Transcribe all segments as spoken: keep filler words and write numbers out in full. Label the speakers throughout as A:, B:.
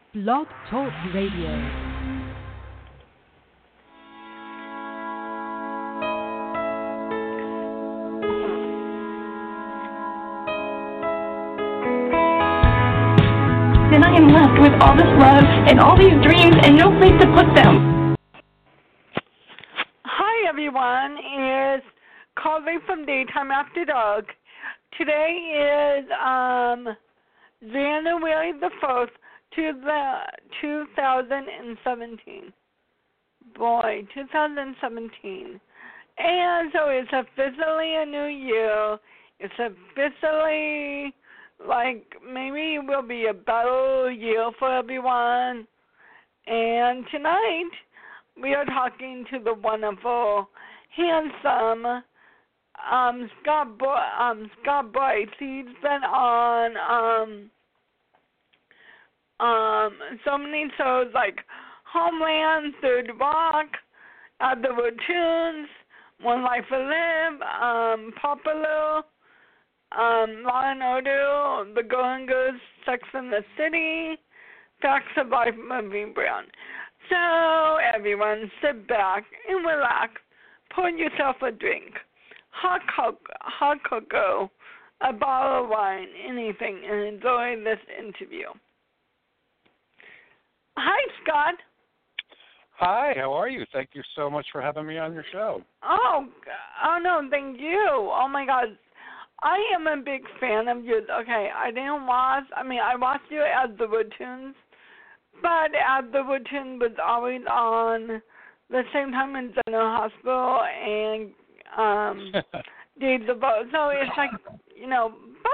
A: Blog Talk Radio.
B: Then I am left with all this love and all these dreams and no place to put them.
C: Hi everyone, it's Carly from Daytime After Dark. Today is um, January the first, two thousand seventeen. Boy, two thousand seventeen. And so it's officially a new year. It's officially like maybe it will be a better year for everyone. And tonight we are talking to the wonderful, handsome um, Scott Bo- um, Scott Bryce. He's been on um, um, so many shows like Homeland, Third Rock, At the Tunes, One Life to Live, um, Popular, um, Law and Order, The Golden Girls, Sex and the City, Facts of Life, Movie Brown. So everyone, sit back and relax. Pour yourself a drink, hot cocoa, hot cocoa, a bottle of wine, anything, and enjoy this interview. Hi, Scott.
D: Hi, how are you? Thank you so much for having me on your show.
C: Oh, oh no, thank you. Oh my God, I am a big fan of yours. Okay, I didn't watch. I mean, I watched you at the Tunes, but at the Tunes was always on the same time in General Hospital and um, Days of Boat. So it's like, you know,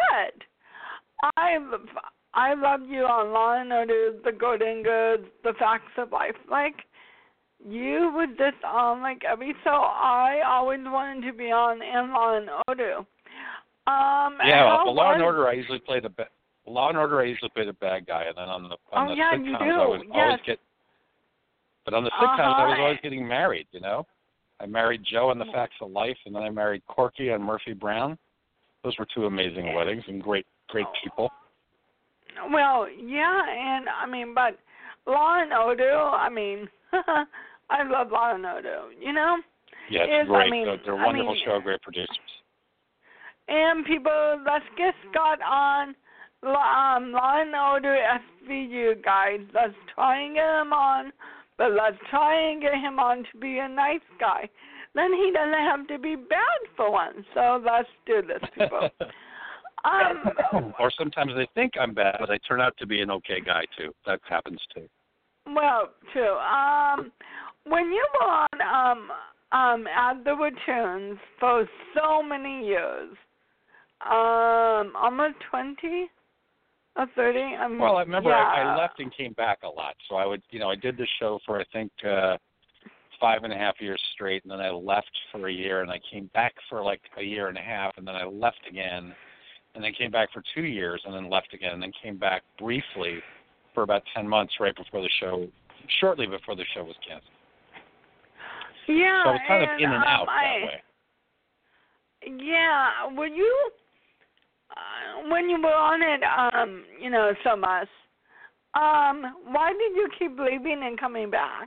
C: but I I loved you on Law and Order, The Golden Girls, The Facts of Life. Like, you were just on like every show I always wanted to be on in Law and Order. Um,
D: yeah, well, for Law and Order, I usually play the ba- Law and Order. I usually play the bad guy, and then on the on
C: oh,
D: the
C: yeah,
D: sitcoms,
C: you do.
D: I was
C: yes.
D: always get. But on the sitcoms,
C: uh-huh.
D: I was always getting married. You know, I married Joe on The Facts of Life, and then I married Corky on Murphy Brown. Those were two amazing weddings and great, great people.
C: Well, yeah, and I mean, but Law and Order. I mean, I love Law and Order. You know.
D: Yeah, it's
C: it's,
D: great.
C: I mean,
D: they're they're a wonderful
C: I mean,
D: show, great producers.
C: And people, let's get Scott on um, Law and Order S V U, guys. Let's try and get him on, but let's try and get him on to be a nice guy. Then he doesn't have to be bad for once. So let's do this, people. um,
D: or sometimes they think I'm bad, but I turn out to be an okay guy, too. That happens, too.
C: Well, true. Um, when you were on um, um, at the Tunes for so many years, Um, almost twenty or thirty. Um,
D: well, I remember
C: yeah.
D: I, I left and came back a lot. So I would, you know, I did the show for I think uh, five and a half years straight, and then I left for a year, and I came back for like a year and a half, and then I left again, and then came back for two years, and then left again, and then came back briefly for about ten months right before the show, shortly before the show was canceled.
C: Yeah.
D: So I was kind
C: and,
D: of in and
C: um,
D: out
C: I,
D: that way.
C: Yeah. Were you? Uh, when you were on it, um, you know, so much, um, why did you keep leaving and coming back?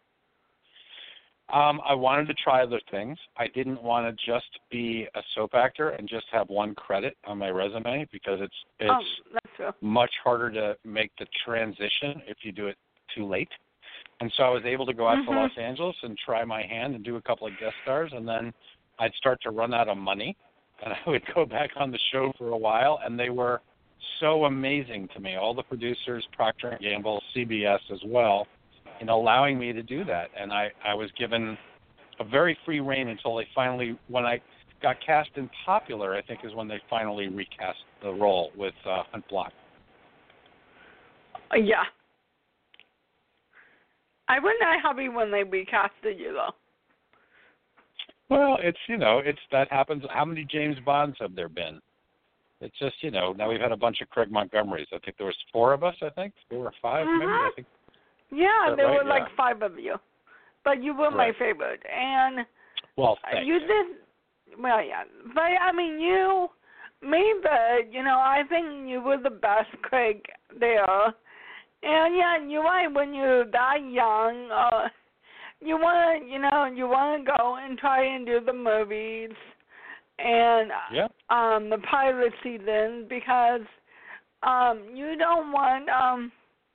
D: Um, I wanted to try other things. I didn't want to just be a soap actor and just have one credit on my resume because it's it's
C: oh, that's true.
D: much harder to make the transition if you do it too late. And so I was able to go out
C: mm-hmm.
D: to Los Angeles and try my hand and do a couple of guest stars, and then I'd start to run out of money. And I would go back on the show for a while, and they were so amazing to me. All the producers, Procter and Gamble, C B S as well, in allowing me to do that. And I, I was given a very free rein until they finally, when I got cast in Popular, I think is when they finally recast the role with uh, Hunt Block.
C: Uh, yeah. I wasn't that happy when they recasted you, though.
D: Well, it's, you know, it's that happens. How many James Bonds have there been? It's just, you know, now we've had a bunch of Craig Montgomerys. I think there was four of us, I think. Four or five,
C: mm-hmm.
D: maybe. I think.
C: Yeah, there
D: right?
C: were like
D: yeah.
C: five of you. But you were
D: right.
C: my favorite. And
D: well, thanks.
C: you did, well, yeah. But, I mean, you made the, you know, I think you were the best Craig there. And yeah, you're right. When you're that young, uh, you want to, you know, you want to go and try and do the movies and
D: Yeah.
C: um, the pilot season because um, you don't want, um,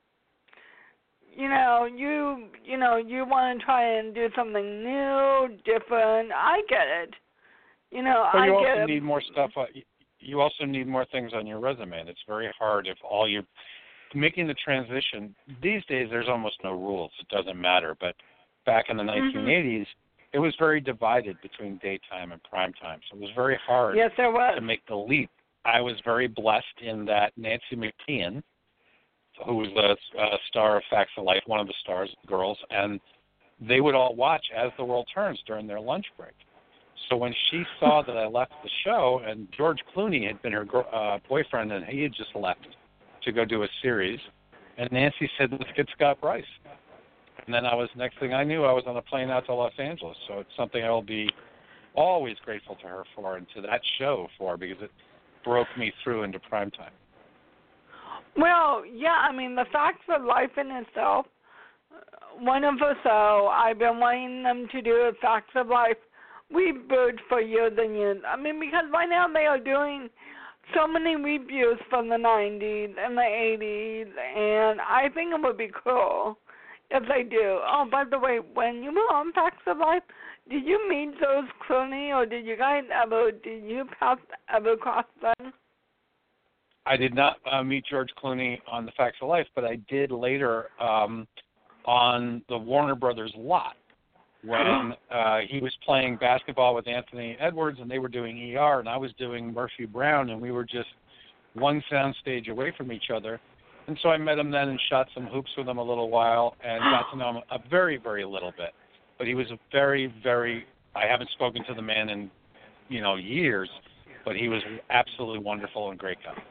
C: you know, you, you know, you want to try and do something new, different. I get it. You know,
D: But
C: I
D: you
C: get
D: also
C: it.
D: need more stuff. Uh, you also need more things on your resume. And it's very hard if all you making the transition. These days, there's almost no rules. It doesn't matter. But back in the nineteen eighties, mm-hmm. it was very divided between daytime and primetime. So it was very hard
C: yes, there was.
D: to make the leap. I was very blessed in that Nancy McKeon, who was a, a star of Facts of Life, one of the stars, girls, and they would all watch As the World Turns during their lunch break. So when she saw that I left the show, and George Clooney had been her uh, boyfriend, and he had just left to go do a series, and Nancy said, let's get Scott Bryce. And then I was, next thing I knew, I was on a plane out to Los Angeles. So it's something I will be always grateful to her for and to that show for, because it broke me through into primetime.
C: Well, yeah, I mean, the Facts of Life in itself, wonderful show. I've been wanting them to do a Facts of Life reboot for years and years. I mean, because right now they are doing so many reviews from the nineties and the eighties, and I think it would be cool if they do. Oh, by the way, when you were on Facts of Life, did you meet George Clooney, or did you guys ever, did you pass, ever cross them?
D: I did not uh, meet George Clooney on the Facts of Life, but I did later um, on the Warner Brothers lot when uh, he was playing basketball with Anthony Edwards, and they were doing E R, and I was doing Murphy Brown, and we were just one sound stage away from each other. And so I met him then and shot some hoops with him a little while and got to know him a very, very little bit. But he was a very, very, I haven't spoken to the man in, you know, years, but he was absolutely wonderful and great guy.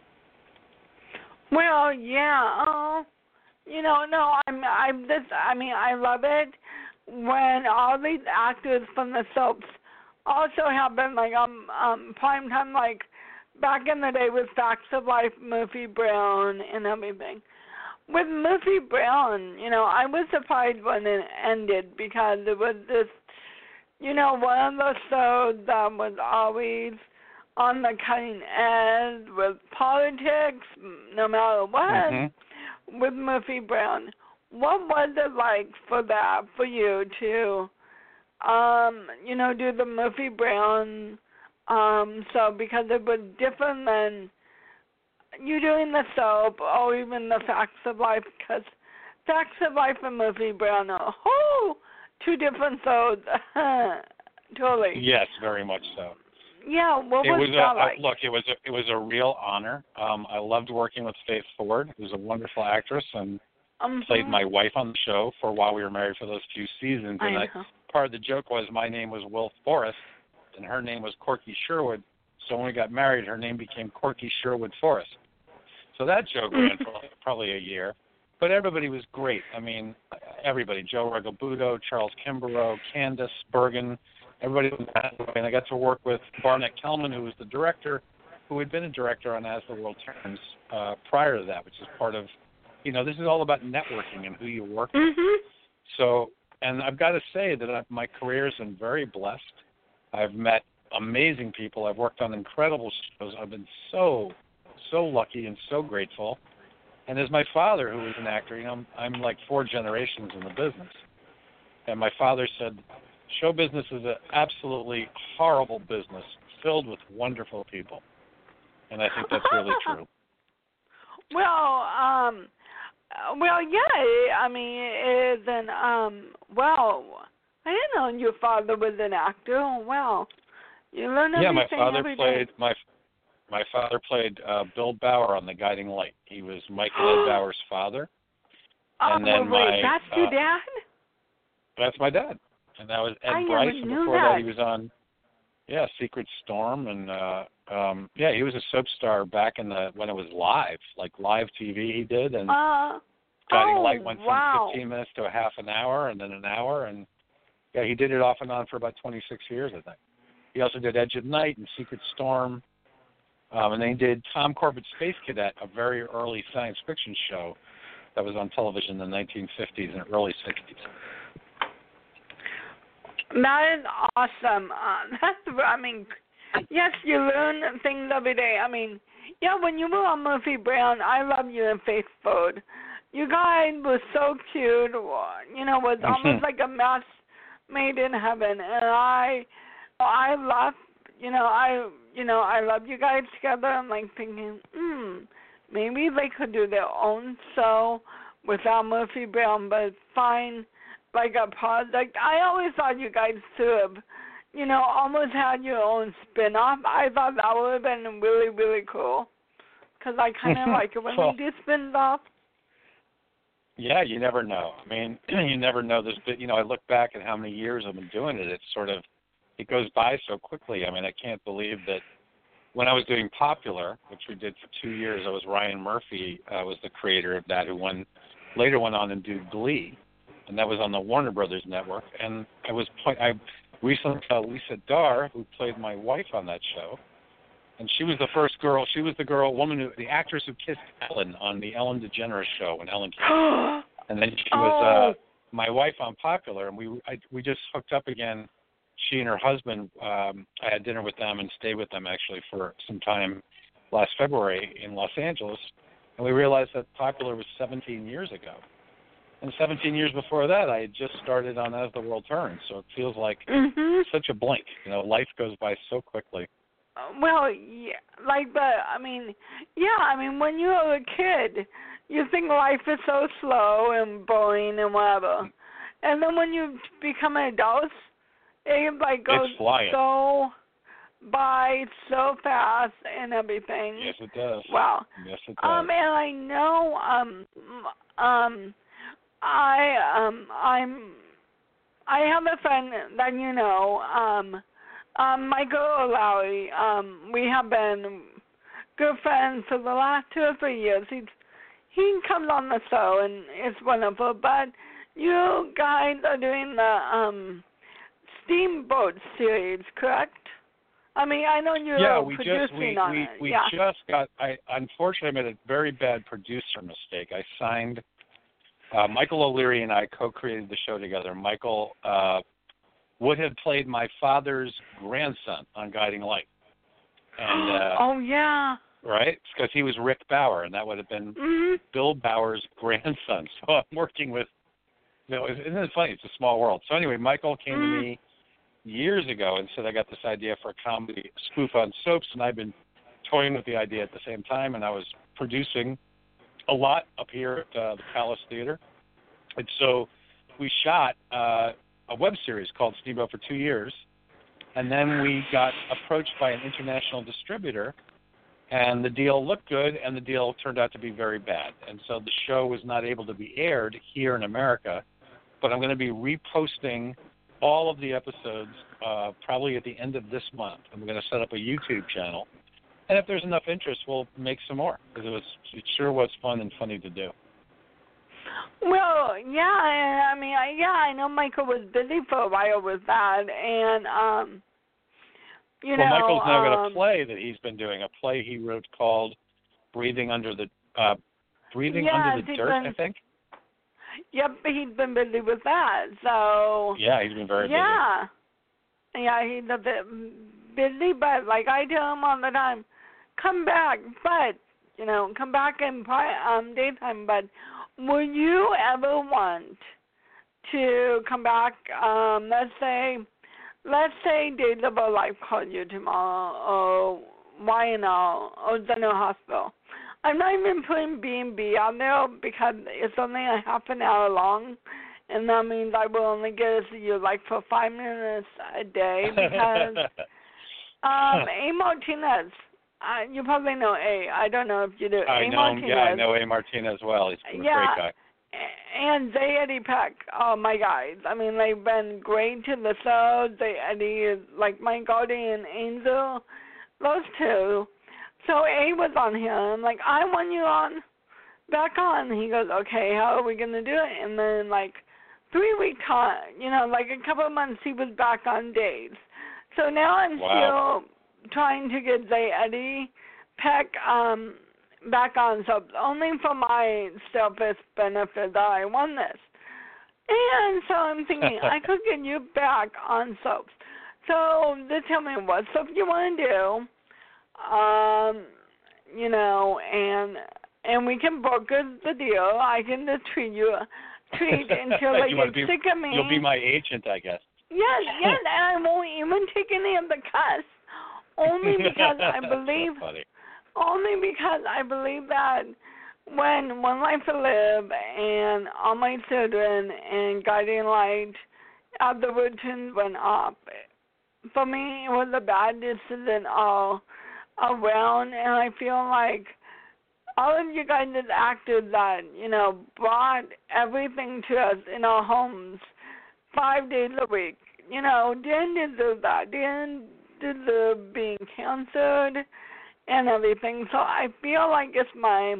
C: Well, yeah, uh, you know, no, I'm, I'm this, I mean, I love it when all these actors from the soaps also have been like um, um primetime, like back in the day with Facts of Life, Murphy Brown, and everything. With Murphy Brown, you know, I was surprised when it ended because it was this, you know, one of those shows that was always on the cutting edge with politics, no matter what, mm-hmm. with Murphy Brown. What was it like for that, for you to, um, you know, do the Murphy Brown um, show? Because it was different than you doing the soap or even the Facts of Life, because Facts of Life and Murphy Brown are whole two different shows. Totally.
D: Yes, very much so.
C: Yeah, what
D: it
C: was,
D: was
C: that
D: a,
C: like?
D: Look, it was a, it was a real honor. Um, I loved working with Faith Ford, who's a wonderful actress, and
C: mm-hmm.
D: played my wife on the show for while we were married for those few seasons. And
C: I
D: I, part of the joke was my name was Will Forrest, and her name was Corky Sherwood. So when we got married, her name became Corky Sherwood Forrest. So that joke ran for probably a year. But everybody was great. I mean, everybody, Joe Regalbuto, Charles Kimbrough, Candace Bergen, everybody was that way. And I got to work with Barnett Kellman, who was the director, who had been a director on As the World Turns uh, prior to that, which is part of, you know, this is all about networking and who you work with.
C: Mm-hmm.
D: So, and I've got to say that I, my career has been very blessed. I've met amazing people. I've worked on incredible shows. I've been so, so lucky and so grateful. And as my father, who was an actor, you know, I'm, I'm like four generations in the business. And my father said, show business is an absolutely horrible business filled with wonderful people. And I think that's really true.
C: Well, um, well, yeah, I mean, it is an, um, well, I didn't know your father was an actor. Oh, wow. You learn everything
D: Yeah, my father
C: every
D: played,
C: day.
D: my my father played uh, Bill Bauer on The Guiding Light. He was Michael Ed Bauer's father. And
C: oh,
D: then
C: wait,
D: my,
C: that's
D: uh,
C: your dad?
D: That's my dad. And that was Ed
C: I
D: Bryce.
C: never
D: And
C: knew
D: before
C: that.
D: that he was on, yeah, Secret Storm. And, uh, um, yeah, he was a soap star back in the, when it was live, like live T V he did. And
C: Uh,
D: Guiding
C: oh,
D: Light went from
C: wow.
D: fifteen minutes to a half an hour and then an hour. And, yeah, he did it off and on for about twenty-six years, I think. He also did Edge of Night and Secret Storm. Um, and then he did Tom Corbett's Space Cadet, a very early science fiction show that was on television in the nineteen fifties and early sixties.
C: That is awesome. Uh, that's, I mean, yes, you learn things every day. I mean, yeah, when you were on Murphy Brown, I love you and Faith Ford. You guys were so cute. You know, it was almost like a match made in heaven. And I, I love, you know, I, you know, I love you guys together. I'm like thinking, hmm, maybe they could do their own show without Murphy Brown, but fine. Like a project. I always thought you guys should have, you know, almost had your own spin-off. I thought that would have been really, really cool. Because I kind of like it when
D: well,
C: we do spin-off.
D: Yeah, you never know. I mean, you never know this, but, you know, I look back at how many years I've been doing it. It's sort of, it goes by so quickly. I mean, I can't believe that when I was doing Popular, which we did for two years, I was Ryan Murphy, uh, was the creator of that, who won, later went on and did Glee. And that was on the Warner Brothers network. And I was point, I recently saw Lisa Dar, who played my wife on that show, and she was the first girl. She was the girl, woman who, the actress who kissed Ellen on the Ellen DeGeneres show when Ellen came. And then she was uh, my wife on Popular, and we I, we just hooked up again. She and her husband. Um, I had dinner with them and stayed with them actually for some time last February in Los Angeles, and we realized that Popular was seventeen years ago. And seventeen years before that, I had just started on As the World Turns, so it feels like
C: mm-hmm.
D: such a blink. You know, life goes by so quickly.
C: Well, yeah, like the, I mean, yeah, I mean, when you were a kid, you think life is so slow and boring and whatever. And then when you become an adult, it like goes so by so fast and everything.
D: Yes, it does.
C: Wow.
D: Yes, it does.
C: Um, and I know, um, um, I um I'm I have a friend that you know, um, um Michael O'Leary. Um, we have been good friends for the last two or three years. He he comes on the show and it's wonderful. But you guys are doing the um Steamboat series, correct? I mean, I know you're
D: yeah, we
C: producing
D: just we
C: on
D: we,
C: it.
D: we
C: yeah.
D: just got. I unfortunately I made a very bad producer mistake. I signed. Uh, Michael O'Leary and I co-created the show together. Michael uh, would have played my father's grandson on Guiding Light. And, uh,
C: oh, yeah.
D: Right? Because he was Rick Bauer, and that would have been
C: mm-hmm.
D: Bill Bauer's grandson. So I'm working with, you know, isn't it funny? It's a small world. So anyway, Michael came mm-hmm. to me years ago and said I got this idea for a comedy spoof on soaps, and I've been toying with the idea at the same time, and I was producing a lot up here at uh, the Palace Theater. And so we shot uh, a web series called Steamboat for two years, and then we got approached by an international distributor, and the deal looked good, and the deal turned out to be very bad. And so the show was not able to be aired here in America, but I'm going to be reposting all of the episodes uh, probably at the end of this month. And we're going to set up a YouTube channel. And if there's enough interest, we'll make some more, because it was it sure was fun and funny to do.
C: Well, yeah, I mean, I, yeah, I know Michael was busy for a while with that, and um, you
D: well,
C: know,
D: Michael's now got
C: um,
D: a play that he's been doing, a play he wrote called "Breathing Under the uh, Breathing
C: yes,
D: Under the Dirt,"
C: been,
D: I think.
C: Yep, he's been busy with that. So
D: yeah, he's been very
C: yeah. busy. Yeah, yeah, he's a bit busy, but like I tell him all the time, come back, but you know, come back in um daytime. But would you ever want to come back? Um, let's say, let's say Days of Our Life called you tomorrow, or Y N L, or General Hospital. I'm not even putting B and B on there because it's only a half an hour long, and that means I will only get to see you like for five minutes a day because um, A. Martinez. Uh, you probably know A. I don't know if you do.
D: I
C: A.
D: know,
C: Martinez.
D: yeah, I know A. Martinez well. He's a
C: yeah,
D: great guy.
C: And Zay Eddie Peck. Oh, my guys. I mean, they've been great to the show. Zay Eddie is like my guardian angel. Those two. So A was on here. I'm like, I want you on, back on. He goes, okay, how are we going to do it? And then, like, three weeks time, you know, like a couple of months, he was back on days. So now I'm
D: wow.
C: still trying to get Zay Eddie Peck um, back on soaps, only for my selfish benefit that I won this. And so I'm thinking I could get you back on soaps. So just tell me what soap you want to do, um, you know, and and we can broker the deal. I can just treat you, treat until they get
D: be,
C: sick of me.
D: You'll be my agent, I guess.
C: Yes, yes, and I won't even take any of the cuts, only because I believe,
D: so funny.
C: only because I believe that when One Life to Live and All My Children and Guiding Light of the Woodtons went up, for me it was a bad decision all around, and I feel like all of you guys as actors that, you know, brought everything to us in our homes five days a week, you know, didn't deserve that, didn't deserve being canceled and everything. So I feel like it's my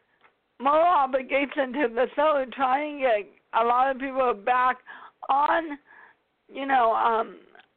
C: moral obligation to the show to try and get a lot of people back on, you know, um,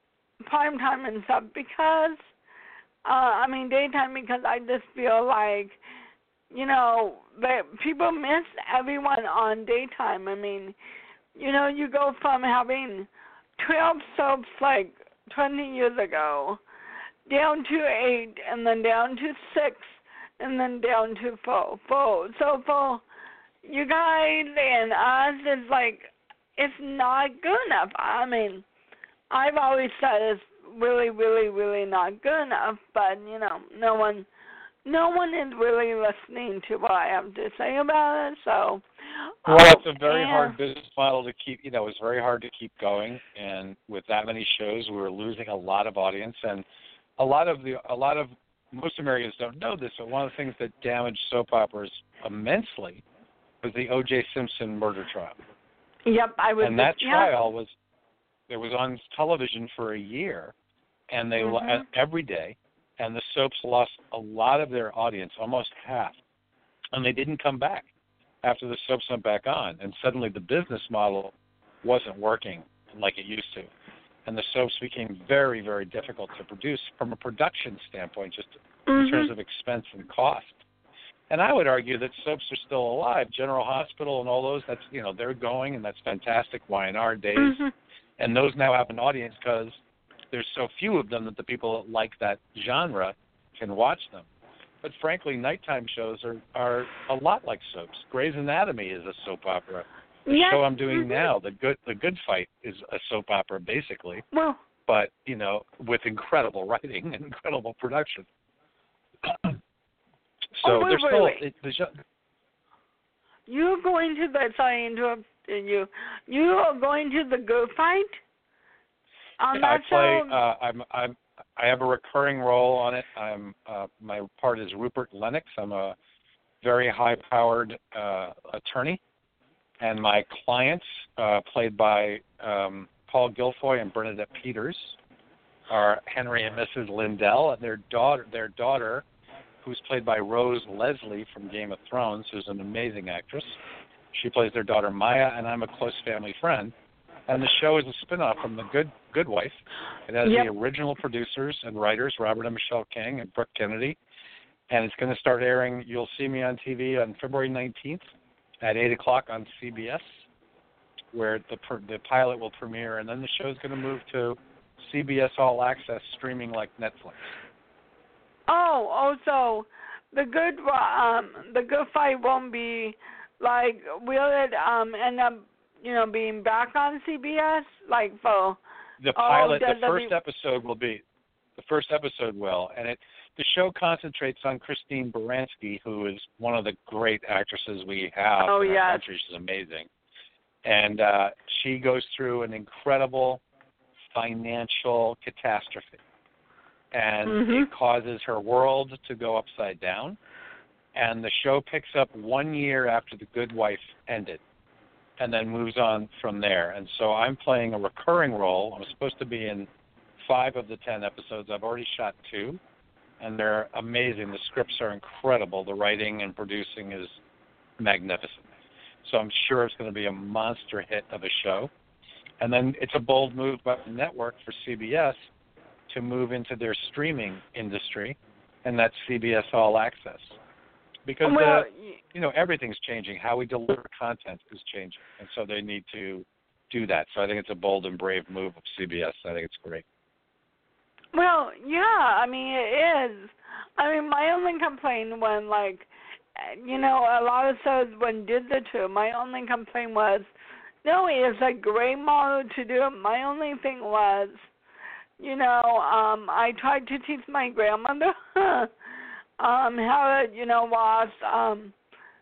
C: prime time and stuff because, uh, I mean, daytime, because I just feel like, you know, that people miss everyone on daytime. I mean, you know, you go from having twelve soaps like twenty years ago down to eight and then down to six and then down to four. four. So for you guys and us, it's like, it's not good enough. I mean, I've always said it's really, really, really not good enough, but, you know, no one... No one is really listening to what I have to say about it, so...
D: Well,
C: um,
D: it's a very
C: and,
D: hard business model to keep, you know, it's very hard to keep going, and with that many shows, we were losing a lot of audience, and a lot of the, a lot of, most Americans don't know this, but one of the things that damaged soap operas immensely was the O J Simpson murder trial.
C: Yep, I was...
D: And that
C: yeah.
D: trial was, it was on television for a year, and they,
C: Mm-hmm.
D: every day, and the soaps lost a lot of their audience, almost half, and they didn't come back after the soaps went back on. And suddenly the business model wasn't working like it used to, and the soaps became very, very difficult to produce from a production standpoint, just
C: mm-hmm.
D: in terms of expense and cost. And I would argue that soaps are still alive. General Hospital and all those, that's, you know, they're going, and that's fantastic. Y and R days,
C: Mm-hmm.
D: and those now have an audience because there's so few of them that the people that like that genre can watch them. But frankly, nighttime shows are, are a lot like soaps. Grey's Anatomy is a soap opera. The
C: yes.
D: show I'm doing
C: mm-hmm.
D: now, The Good The Good Fight, is a soap opera basically,
C: Well,
D: but, you know, with incredible writing and incredible production. so
C: oh, wait,
D: there's
C: wait,
D: still...
C: wait.
D: It, the show,
C: you're going to the... Sorry, I interrupted you. You are going to The Good Fight? On
D: I
C: that
D: play.
C: show?
D: Uh, I'm. I'm. I have a recurring role on it. I'm. Uh, my part is Rupert Lennox. I'm a very high-powered uh, attorney, and my clients, uh, played by um, Paul Guilfoyle and Bernadette Peters, are Henry and Missus Lindell, and their daughter. Their daughter, who's played by Rose Leslie from Game of Thrones, who's an amazing actress. She plays their daughter Maya, and I'm a close family friend. And the show is a spin-off from The Good Good Wife. It has
C: yep.
D: the original producers and writers, Robert and Michelle King and Brooke Kennedy. And it's going to start airing, you'll see me on T V on February nineteenth at eight o'clock on C B S, where the the pilot will premiere. And then the show is going to move to C B S All Access, streaming like Netflix.
C: Oh, oh, so the good, um, the Good Fight won't be, like, will it um, end up, you know, being back on C B S, like for
D: the pilot?
C: oh,
D: the first be... episode will be the first episode will, and it the show concentrates on Christine Baranski, who is one of the great actresses we have
C: oh,
D: in our
C: yes.
D: country. She's amazing, and uh, she goes through an incredible financial catastrophe, and
C: mm-hmm.
D: it causes her world to go upside down. And the show picks up one year after The Good Wife ended, and then moves on from there. And so I'm playing a recurring role. I'm supposed to be in five of the ten episodes. I've already shot two, and they're amazing. The scripts are incredible. The writing and producing is magnificent. So I'm sure it's going to be a monster hit of a show. And then it's a bold move by the network for C B S to move into their streaming industry, and that's C B S All Access. because
C: well,
D: the, you know, everything's changing. How we deliver content is changing, and so they need to do that. So I think it's a bold and brave move of C B S. I think it's great.
C: Well, yeah, I mean, it is. I mean, my only complaint when, like, you know, a lot of shows when did the two, my only complaint was, no, it's a great model to do it. My only thing was, you know, um, I tried to teach my grandmother um, how to, you know, watch um,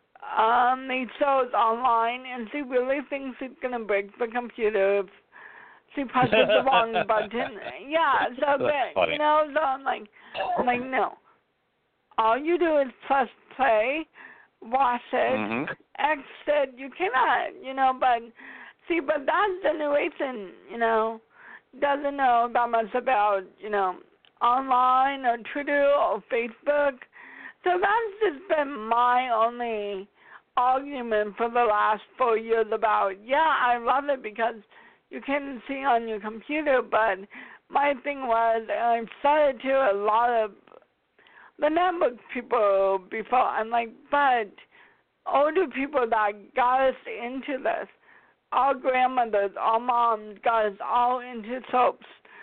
C: um, these shows online, and she really thinks she's going to break the computer if she presses the wrong button. Yeah, so, but, you know, so I'm like, I'm like, no. All you do is press play, watch it,
D: mm-hmm.
C: exit. You cannot, you know, but, see, but that generation, you know, doesn't know that much about, you know, online or Twitter or Facebook. So that's just been my only argument for the last four years about, yeah, I love it because you can see on your computer, but my thing was, and I've said it to a lot of the network people before, I'm like, but older people that got us into this, our grandmothers, our moms got us all into soaps.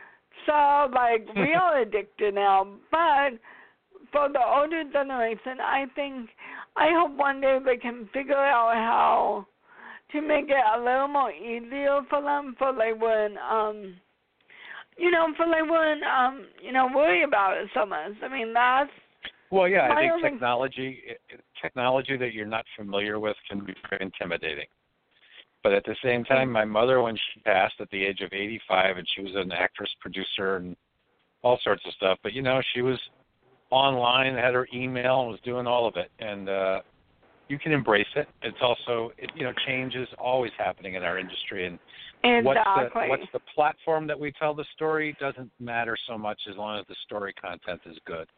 C: So, like, we are addicted now. But for the older generation, I think, I hope one day they can figure out how to make it a little more easier for them, for they wouldn't, um, you know, for they wouldn't, um, you know, worry about it so much. I mean, that's
D: Well, yeah, I think
C: only...
D: technology, technology that you're not familiar with can be very intimidating. But at the same time, my mother, when she passed at the age of eighty-five, and she was an actress, producer, and all sorts of stuff, but, you know, she was online, had her email, and was doing all of it. And uh, you can embrace it. It's also, it, you know, change is always happening in our industry. And
C: exactly.
D: what's the, what's the platform that we tell the story doesn't matter so much as long as the story content is good.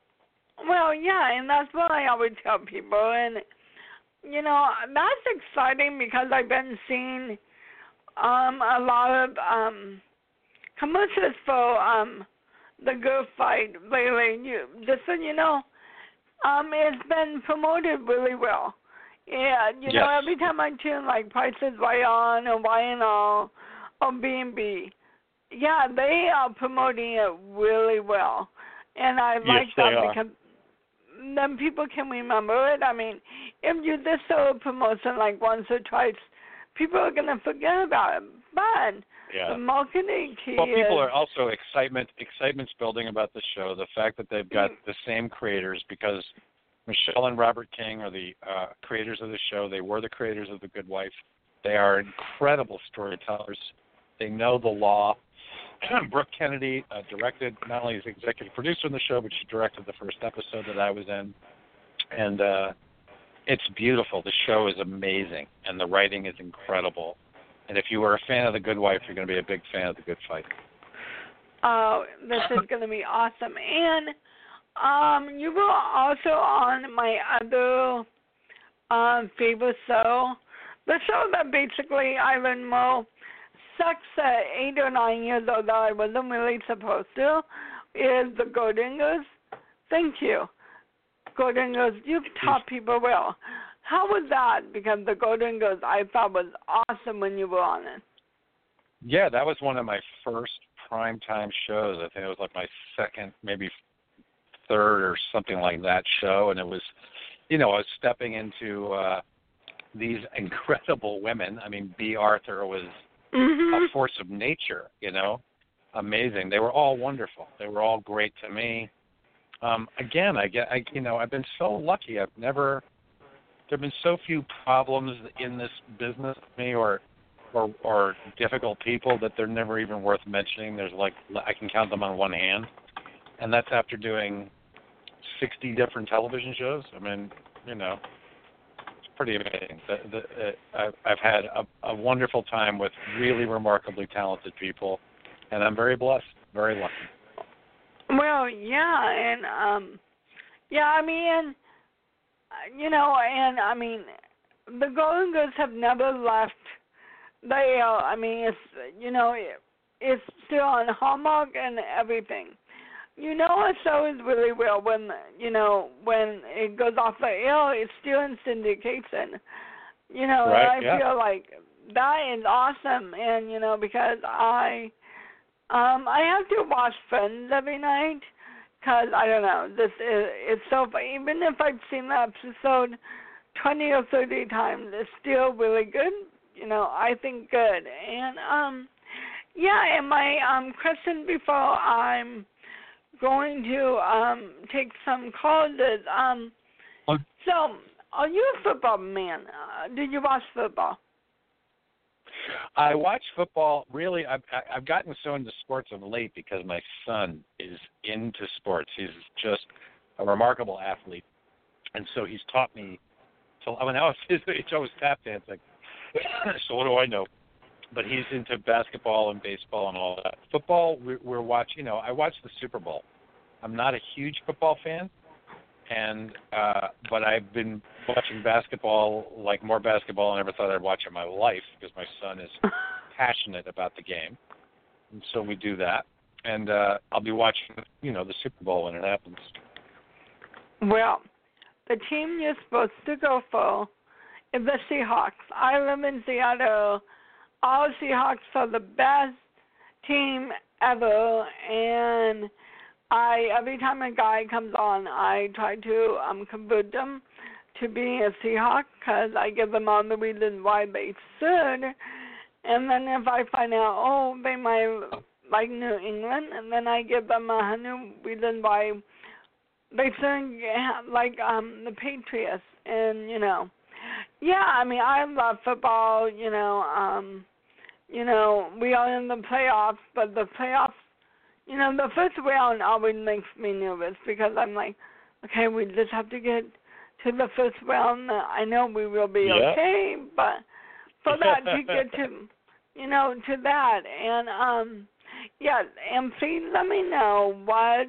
C: Well, yeah, and that's what I always tell people. And, you know, that's exciting because I've been seeing um, a lot of um, commercials for um, the Good Fight lately. You, just so you know, um, it's been promoted really well. Yeah, you
D: yes.
C: know, every time I tune like Price is Right On or Y and R or B and B, yeah, they are promoting it really well. And I
D: yes,
C: like that
D: are.
C: because then people can remember it. I mean, if you just show a promotion like once or twice, people are going to forget about it. But
D: yeah.
C: the marketing key
D: Well, people
C: is,
D: are also excitement. Excitement's building about the show. The fact that they've got the same creators, because Michelle and Robert King are the uh, creators of the show. They were the creators of The Good Wife. They are incredible storytellers. They know the law. Brooke Kennedy uh, directed, not only as executive producer on the show, but she directed the first episode that I was in. And uh, it's beautiful. The show is amazing, and the writing is incredible. And if you were a fan of The Good Wife, you're going to be a big fan of The Good Fight.
C: Oh, this is going to be awesome. And um, you were also on my other um, favorite show, the show that basically I learned more sex at eight or nine years old that I wasn't really supposed to, is the Golden Girls. Thank you. Golden Girls, you taught people well. How was that? Because the Golden Girls I thought was awesome when you were on it.
D: Yeah, that was one of my first primetime shows. I think it was like my second, maybe third or something like that show. And it was, you know, I was stepping into uh, these incredible women. I mean, Bea Arthur was
C: Mm-hmm.
D: a force of nature, you know, amazing. They were all wonderful. They were all great to me. Um, again, I get, I, you know, I've been so lucky. I've never, there've been so few problems in this business with me, or, or, or difficult people that they're never even worth mentioning. There's like, I can count them on one hand, and that's after doing sixty different television shows. I mean, you know. Pretty amazing. The, the, uh, I've, I've had a, a wonderful time with really remarkably talented people, and I'm very blessed, very lucky.
C: Well, yeah, and um, yeah, I mean, you know, and I mean, the Golden Girls have never left. They, uh, I mean, it's you know, it, it's still on Hallmark and everything. you know a show is really real when, you know, when it goes off the air, it's still in syndication. You know,
D: right,
C: and I
D: yeah.
C: feel like that is awesome, and, you know, because I, um, I have to watch Friends every night, because, I don't know, this is, it's so, even if I've seen the episode twenty or thirty times, it's still really good, you know, I think good, and, um, yeah, and my, um, question before I'm going to, um, take some calls is, um,
D: What?
C: so, are you a football man? Uh, do you watch football?
D: I watch football. Really, I've, I've gotten so into sports of late because my son is into sports. He's just a remarkable athlete, and so he's taught me. So when I was his age, I was tap dancing. So what do I know? But he's into basketball and baseball and all that. Football, we're, we're watching. You know, I watch the Super Bowl. I'm not a huge football fan. And uh, but I've been watching basketball, like more basketball than I ever thought I'd watch in my life, because my son is passionate about the game, and so we do that. And uh, I'll be watching, you know, the Super Bowl when it happens.
C: Well, the team you're supposed to go for is the Seahawks. I live in Seattle. All Seahawks are the best team ever, and I every time a guy comes on, I try to um, convert them to being a Seahawk, because I give them all the reasons why they should. And then if I find out, oh, they might like New England, and then I give them a hundred reasons why they should like um, the Patriots. And, you know, yeah, I mean, I love football, you know. Um, you know, we are in the playoffs, but the playoffs, you know, the first round always makes me nervous, because I'm like, okay, we just have to get to the first round. I know we will be
D: yeah.
C: okay, but for that to get to, you know, to that. And, um, yeah, and please let me know what,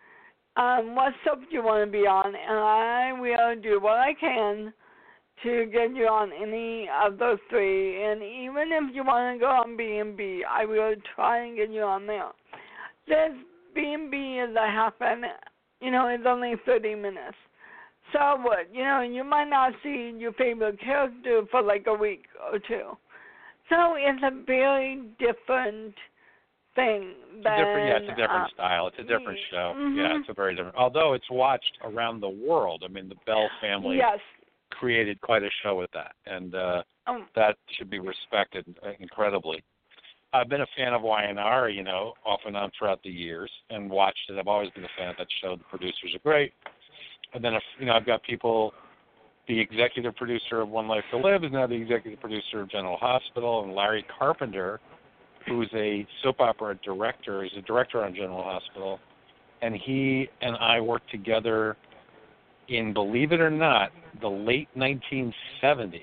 C: um, what soap you want to be on, and I will do what I can to get you on any of those three. And even if you want to go on B and B, I will try and get you on there. This B and B is a half an, you know, it's only thirty minutes. So what, you know, you might not see your favorite character for like a week or two. So it's a very different thing than...
D: It's a different, yeah, it's a different
C: uh,
D: style. It's a different show.
C: Mm-hmm.
D: Yeah, it's a very different... Although it's watched around the world. I mean, the Bell family
C: yes.
D: created quite a show with that, and uh,
C: um,
D: that should be respected incredibly. I've been a fan of Y N R, you know, off and on throughout the years, and watched it. I've always been a fan of that show. The producers are great. And then, if, you know, I've got people, the executive producer of One Life to Live is now the executive producer of General Hospital, and Larry Carpenter, who's a soap opera director, he's a director on General Hospital, and he and I worked together in, believe it or not, the late nineteen seventies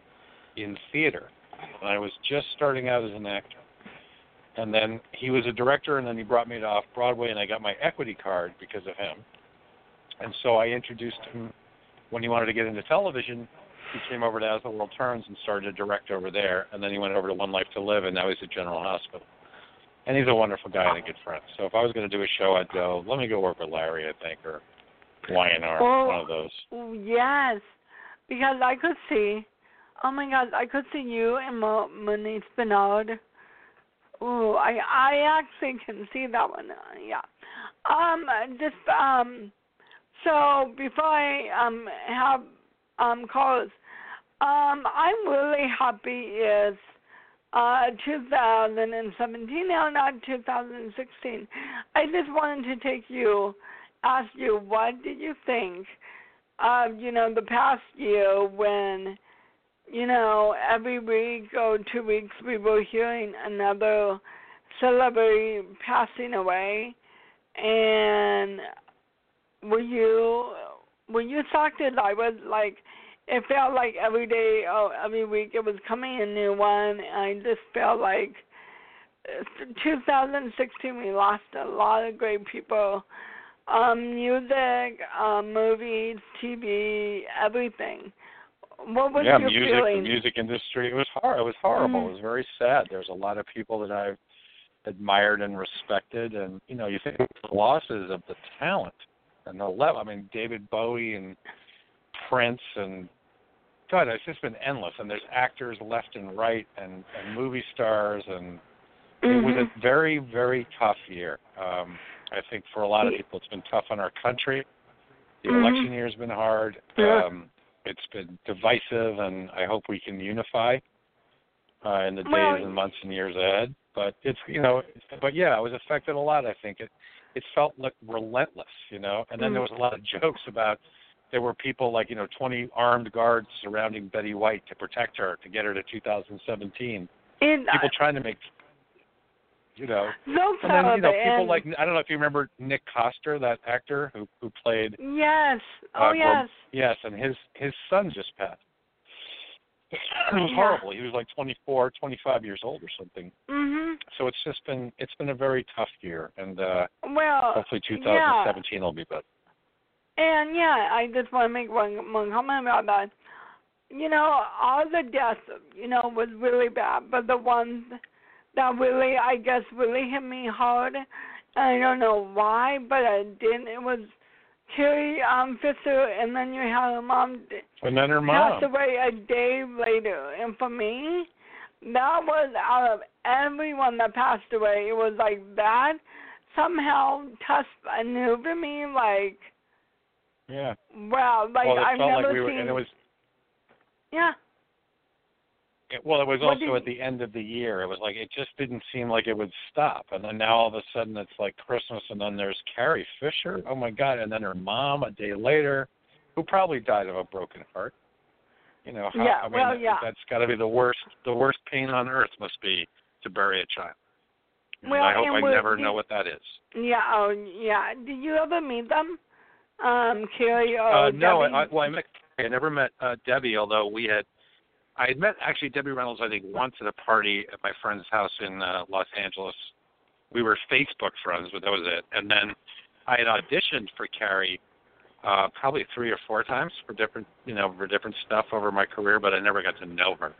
D: in theater. And I was just starting out as an actor. And then he was a director, and then he brought me to Off-Broadway, and I got my equity card because of him. And so I introduced him when he wanted to get into television. He came over to As the World Turns and started to direct over there, and then he went over to One Life to Live, and now he's at General Hospital. And he's a wonderful guy and a good friend. So if I was going to do a show, I'd go, let me go work with Larry, I think, or Y N R,
C: oh,
D: one of those.
C: Yes, because I could see, oh my God, I could see you and Mo- Monique Bernard. Ooh, I I actually can see that one. Uh, yeah. Um, just um, so before I um have um calls, um, I'm really happy is uh two thousand seventeen now, not two thousand sixteen. I just wanted to take you, ask you, what did you think of, you know, the past year when, you know, every week or two weeks we were hearing another celebrity passing away, and were you were you shocked as I was? Like, it felt like every day or every week it was coming a new one. I just felt like two thousand sixteen we lost a lot of great people. Um, music, um, movies, T V, everything. What was
D: yeah,
C: your
D: music,
C: feeling?
D: the music industry. It was hor- It was horrible.
C: Mm.
D: It was very sad. There's a lot of people that I've admired and respected. And, you know, you think the losses of the talent and the level. I mean, David Bowie and Prince and, God, it's just been endless. And there's actors left and right and, and movie stars. And mm-hmm. it was a very, very tough year. Um, I think for a lot of people it's been tough on our country. The mm-hmm. election year has been hard.
C: Yeah.
D: Um, it's been divisive, and I hope we can unify uh, in the days
C: well,
D: and months and years ahead. But it's, you know, but yeah, I was affected a lot. I think it, it felt like relentless, you know. And then mm-hmm. there was a lot of jokes about there were people like, you know, twenty armed guards surrounding Betty White to protect her to get her to two thousand seventeen.
C: It,
D: people
C: uh,
D: trying to make. You know,
C: no
D: and then, you know, people
C: and,
D: like, I don't know if you remember Nick Coster, that actor who who played.
C: Yes. Oh,
D: uh,
C: yes.
D: Ro- yes, and his his son just passed. It was
C: yeah.
D: horrible. He was like twenty-four, twenty-five years old or something.
C: Mhm.
D: So it's just been it's been a very tough year, and uh,
C: well,
D: hopefully two thousand seventeen
C: yeah.
D: will be better.
C: And yeah, I just want to make one one comment about that. You know, all the deaths, you know, was really bad, but the ones that really, I guess, really hit me hard. I don't know why, but it did. It was Carrie um, Fisher, and then you had her mom.
D: And then her mom
C: passed away a day later. And for me, that was out of everyone that passed away. It was like that somehow touched a nerve in me. Like,
D: yeah,
C: wow, like
D: well, it
C: I've
D: felt
C: never
D: like we were,
C: seen.
D: and it was.
C: Yeah.
D: It, well, it was
C: What
D: also
C: did,
D: at the end of the year. It was like it just didn't seem like it would stop. And then now all of a sudden it's like Christmas, and then there's Carrie Fisher. Oh my God! And then her mom a day later, who probably died of a broken heart. You know, how,
C: yeah,
D: I mean,
C: well, yeah.
D: that's got to be the worst. The worst pain on earth must be to bury a child. And
C: well,
D: I hope I never
C: did,
D: know what that is.
C: Yeah. Oh, yeah. Did you ever meet them, um, Carrie or
D: uh,
C: Debbie?
D: No, I, well, I met. I never met uh, Debbie, although we had. I had met actually Debbie Reynolds, I think, once at a party at my friend's house in uh, Los Angeles. We were Facebook friends, but that was it. And then I had auditioned for Carrie uh, probably three or four times for different, you know, for different stuff over my career, but I never got to know her.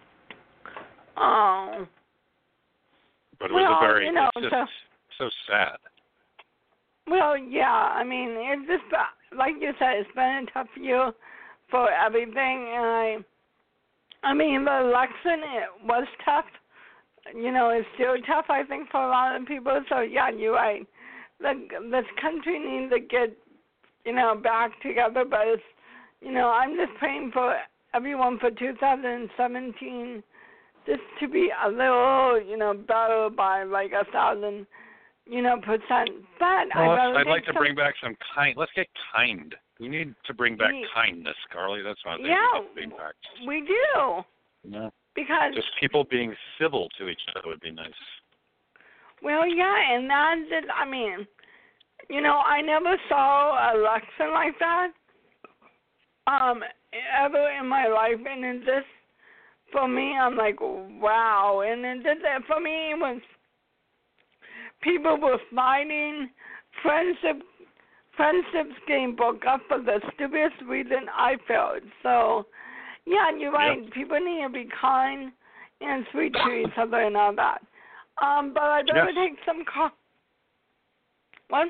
C: Oh.
D: But it
C: well,
D: was a very,
C: you know,
D: it's just
C: so,
D: so sad.
C: Well, yeah. I mean, it's just like you said, it's been a tough year for everything, and I. I mean, the election, it was tough. You know, it's still tough, I think, for a lot of people. So, yeah, you're right. The, this country needs to get, you know, back together. But, it's, you know, I'm just praying for everyone for two thousand seventeen just to be a little, you know, better by like a thousand, you know, percent. But
D: well,
C: I'd,
D: I'd like to
C: some,
D: bring back some kind. Let's get kind. We need to bring back
C: we,
D: kindness, Carly. That's what I think
C: yeah,
D: we need to bring back.
C: We do.
D: Yeah.
C: Because
D: just people being civil to each other would be nice.
C: Well, yeah, and that's it. I mean, you know, I never saw an election like that um, ever in my life, and it just, for me, I'm like, wow. And it just, for me, it was people were fighting, friendship Friendships getting broke up for the stupidest reason I felt. So, yeah, you're right. Yep. People need to be kind and sweet to each other and all that. Um, but I'd rather yes. take some call. What?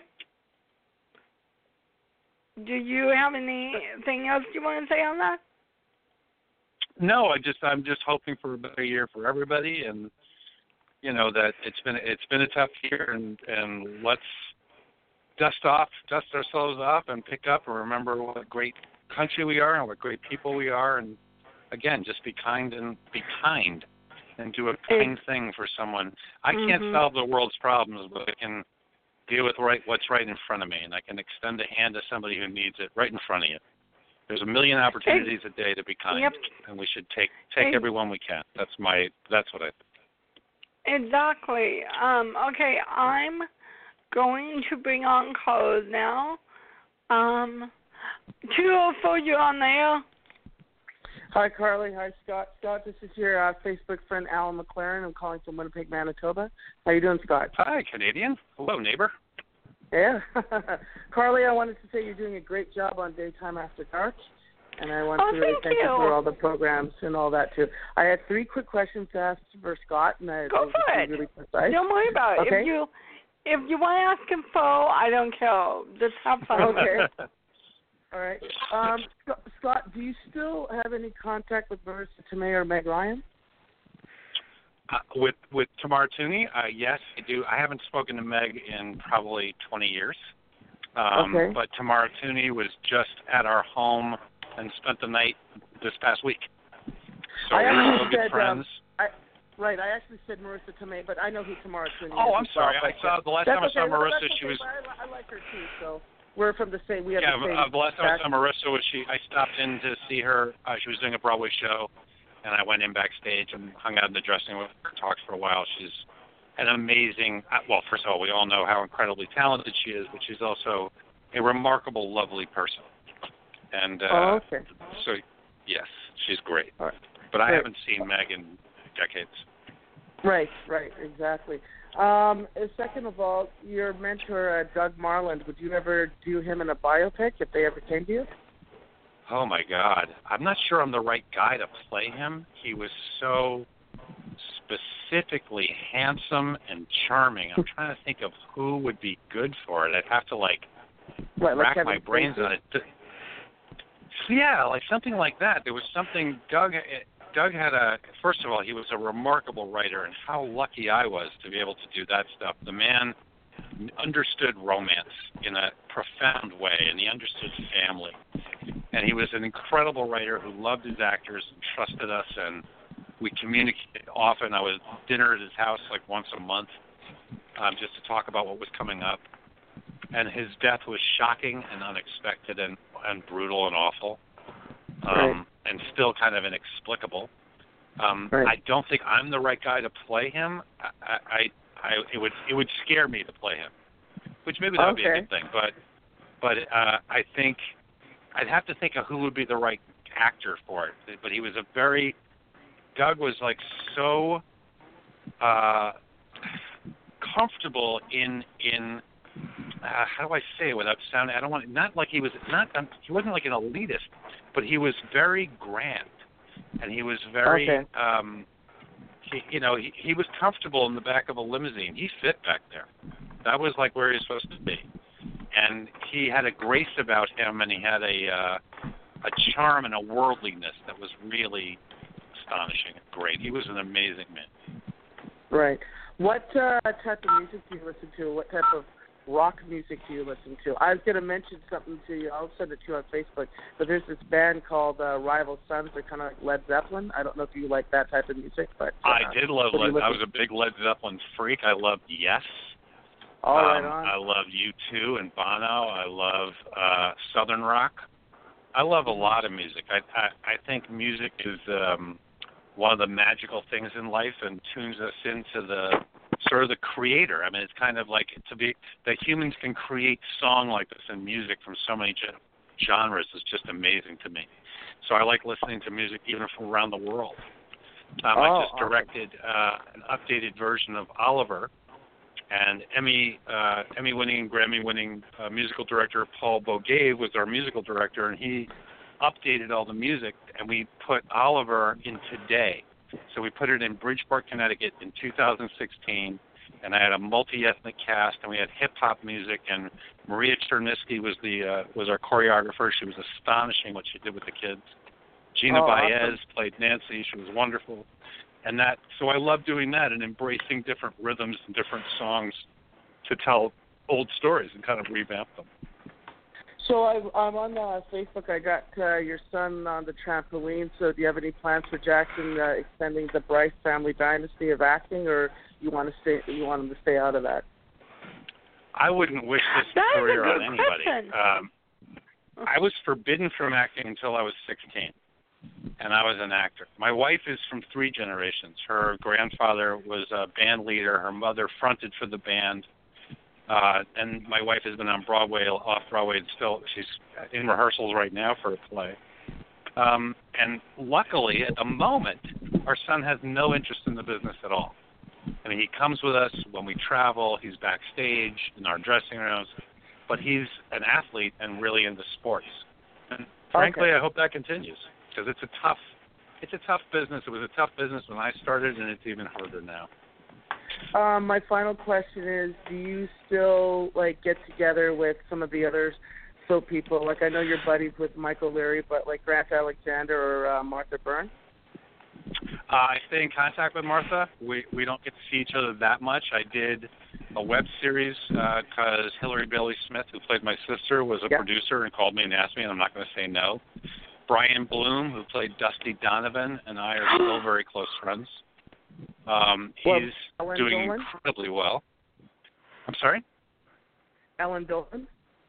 C: Do you have anything else you want to say on that?
D: No, I just I'm just hoping for a better year for everybody, and you know that it's been it's been a tough year, and and let's. Dust off, dust ourselves off, and pick up, and remember what a great country we are, and what great people we are, and again, just be kind and be kind, and do a kind thing for someone. I
C: mm-hmm.
D: can't solve the world's problems, but I can deal with right what's right in front of me, and I can extend a hand to somebody who needs it right in front of you. There's a million opportunities a day to be kind,
C: yep.
D: and we should take take everyone we can. That's my that's what I think.
C: Exactly. Um, okay, I'm. Going to bring on callers now. Um, two oh four, you're on there.
E: Hi, Carly. Hi, Scott. Scott, this is your uh, Facebook friend, Alan McLaren. I'm calling from Winnipeg, Manitoba. How you doing, Scott?
D: Hi, Canadian. Hello, neighbor.
E: Yeah. Carly, I wanted to say you're doing a great job on Daytime After Dark. and I want
C: Oh,
E: to really
C: thank
E: thank you
C: you.
E: for all the programs and all that too. I had three quick questions to ask for Scott, and I
C: Go
E: was
C: for
E: just
C: it.
E: really precise.
C: Don't worry about it.
E: Okay.
C: If you if you want to ask him info, I don't care. Just have fun.
E: Okay. All right. Um, Scott, Scott, do you still have any contact with Marissa Tomei or Meg Ryan?
D: Uh, with with Tamara Tooney, uh, yes, I do. I haven't spoken to Meg in probably twenty years. Um,
E: Okay.
D: But Tamara Tooney was just at our home and spent the night this past week. So
E: I
D: we're
E: actually
D: still good
E: said,
D: friends.
E: um, I, right, I actually said Marissa Tomei, but I know who Tamara Tooney is.
D: Oh, I'm
E: as well,
D: sorry. I
E: but-
D: saw the last
E: That's
D: time I
E: okay.
D: saw
E: No,
D: Marissa,
E: that's
D: she
E: okay,
D: was.
E: but I, I like her too, so we're from the same. We have
D: Yeah,
E: the same.
D: uh, the last time I saw
E: back-
D: Marissa was she. I stopped in to see her. Uh, she was doing a Broadway show, and I went in backstage and hung out in the dressing room with her, talked for a while. She's an amazing. Uh, well, first of all, we all know how incredibly talented she is, but she's also a remarkable, lovely person. And uh,
E: Oh, okay.
D: so, yes, she's great.
E: All right.
D: But I
E: Great.
D: haven't seen Meg in decades.
E: Right, right, exactly. Um, and second of all, your mentor, uh, Doug Marland, would you ever do him in a biopic if they ever came to you?
D: Oh my God, I'm not sure I'm the right guy to play him. He was so specifically handsome and charming. I'm trying to think of who would be good for it. I'd have to like
E: Right, like
D: rack
E: Kevin
D: my brains
E: Spacey?
D: on it. Yeah, like something like that. There was something Doug. Doug had a. First of all, he was a remarkable writer, and how lucky I was to be able to do that stuff. The man understood romance in a profound way, and he understood family. And he was an incredible writer who loved his actors and trusted us, and we communicated often. I was dinner at his house like once a month, um, just to talk about what was coming up. And his death was shocking and unexpected and, and brutal and awful, um,
E: Right.
D: and still kind of inexplicable. Um,
E: Right.
D: I don't think I'm the right guy to play him. I, I, I, it would it would scare me to play him, which maybe that would be a
E: Okay.
D: good thing. But but uh, I think I'd have to think of who would be the right actor for it. But he was a very Doug was like so uh, comfortable in in. Uh, how do I say it without sounding? I don't want not like he was not. Um, he wasn't like an elitist, but he was very grand, and he was very.
E: Okay.
D: Um, he, you know, he, he was comfortable in the back of a limousine. He fit back there. That was like where he was supposed to be, and he had a grace about him, and he had a uh, a charm and a worldliness that was really astonishing and great. He was an amazing man.
E: Right. What uh, type of music do you listen to? What type of rock music do you listen to? I was going to mention something to you. I'll send it to you on Facebook. But there's this band called uh, Rival Sons. They're kind of like Led Zeppelin. I don't know if you like that type of music, but uh,
D: I did love
E: what do you
D: Led. I
E: listen-
D: was a big Led Zeppelin freak. I loved Yes.
E: All
D: um,
E: right on.
D: I love U two and Bono. I love uh, Southern rock. I love a lot of music. I I, I think music is um, one of the magical things in life and tunes us into the sort of the creator. I mean, it's kind of like to be that humans can create song like this and music from so many ge- genres is just amazing to me. So I like listening to music even from around the world. Um,
E: Oh,
D: I just
E: awesome.
D: directed uh, an updated version of Oliver, and Emmy uh, Emmy-winning, Grammy-winning uh, musical director Paul Bogave was our musical director, and he updated all the music, and we put Oliver in today. So we put it in Bridgeport, Connecticut in two thousand sixteen, and I had a multi-ethnic cast, and we had hip-hop music, and Maria Chernisky was the uh, was our choreographer. She was astonishing what she did with the kids. Gina
E: Oh,
D: Baez
E: awesome.
D: played Nancy. She was wonderful. And that, so I love doing that and embracing different rhythms and different songs to tell old stories and kind of revamp them.
E: So I, I'm on uh, Facebook. I got uh, your son on the trampoline. So do you have any plans for Jackson uh, extending the Bryce family dynasty of acting, or you want to stay? You want him to stay out of that?
D: I wouldn't wish this
C: That is a
D: career
C: good
D: on anybody.
C: question.
D: Um, I was forbidden from acting until I was sixteen, and I was an actor. My wife is from three generations. Her grandfather was a band leader. Her mother fronted for the band. Uh, and my wife has been on Broadway, off Broadway, and still she's in rehearsals right now for a play. Um, and luckily, at the moment, our son has no interest in the business at all. I mean, he comes with us when we travel. He's backstage in our dressing rooms, but he's an athlete and really into sports. And frankly,
E: Okay.
D: I hope that continues because it's a tough, it's a tough business. It was a tough business when I started, and it's even harder now.
E: Um, my final question is: do you still like get together with some of the other soap people? Like I know you're buddies with Michael Leary, but like Grant Alexander or uh, Martha Byrne.
D: Uh, I stay in contact with Martha. We we don't get to see each other that much. I did a web series because uh, Hillary Bailey Smith, who played my sister, was a
E: Yeah.
D: producer and called me and asked me, and I'm not going to say no. Brian Bloom, who played Dusty Donovan, and I are still very close friends. Um,
E: Well,
D: he's
E: Ellen
D: doing
E: Dolan?
D: incredibly well. I'm sorry?
E: Ellen Dolan.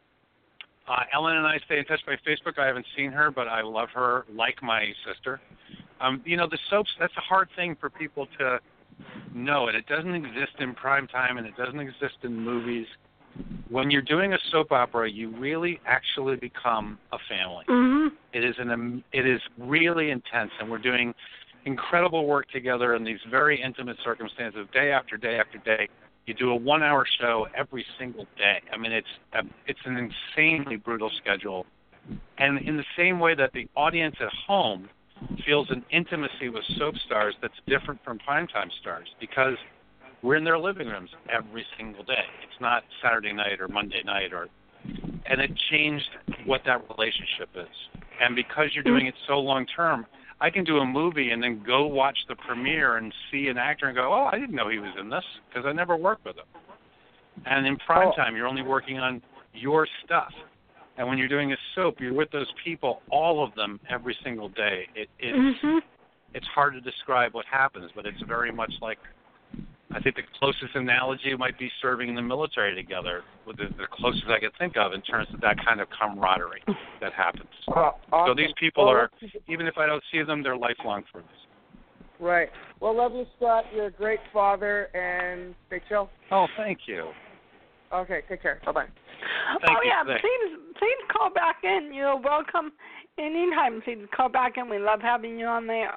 D: Uh, Ellen and I stay in touch by Facebook. I haven't seen her, but I love her like my sister. Um, you know, the soaps, that's a hard thing for people to know, and it doesn't exist in prime time, and it doesn't exist in movies. When you're doing a soap opera, you really actually become a family.
C: Mhm.
D: It is an it is really intense, and we're doing incredible work together in these very intimate circumstances, day after day after day. You do a one-hour show every single day. I mean, it's a, it's an insanely brutal schedule, and in the same way that the audience at home feels an intimacy with soap stars that's different from primetime stars, because we're in their living rooms every single day. It's not Saturday night or Monday night, or and it changed what that relationship is. And because you're doing it so long term, I can do a movie and then go watch the premiere and see an actor and go, oh, I didn't know he was in this because I never worked with him. And in prime time, you're only working on your stuff. And when you're doing a soap, you're with those people, all of them, every single day. It, it's
C: Mhm.
D: it's hard to describe what happens, but it's very much like, I think the closest analogy might be serving in the military together, with the, the closest I could think of in terms of that kind of camaraderie that happens.
E: Uh, awesome.
D: So these people
E: well,
D: are,
E: let's-
D: even if I don't see them, they're lifelong friends.
E: Right. Well, love you, Scott. You're a great father, and stay chill.
D: Oh, thank you.
E: Okay, take care. Bye-bye.
D: Thank
C: oh
D: you,
C: yeah,
D: thanks.
C: please please call back in. You're welcome anytime. Please call back in. We love having you on there.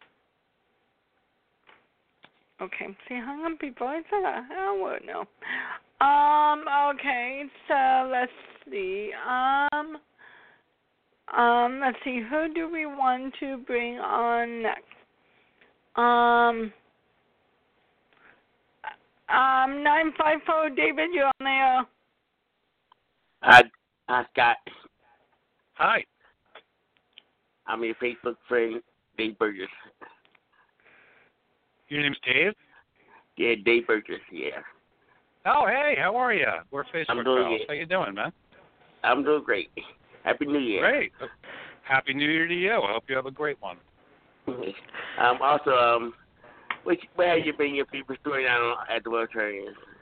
C: Okay, see, hung up before I said a hell word no. Um, okay, so let's see. Um, um, let's see. Who do we want to bring on next? Um, um, nine five four. David, you're on there.
F: Hi, hi, Scott.
D: Hi.
F: I'm your Facebook friend, Dave Burgess.
D: Your name's Dave?
F: Yeah, Dave Burgess, yeah.
D: Oh, hey, how are you? We're Facebook
F: I'm doing
D: pals.
F: good.
D: How you doing, man?
F: I'm doing great. Happy New Year.
D: Great. Happy New Year to you. I hope you have a great one.
F: um, also, um, which, where have you been your favorite story down at the World Trade?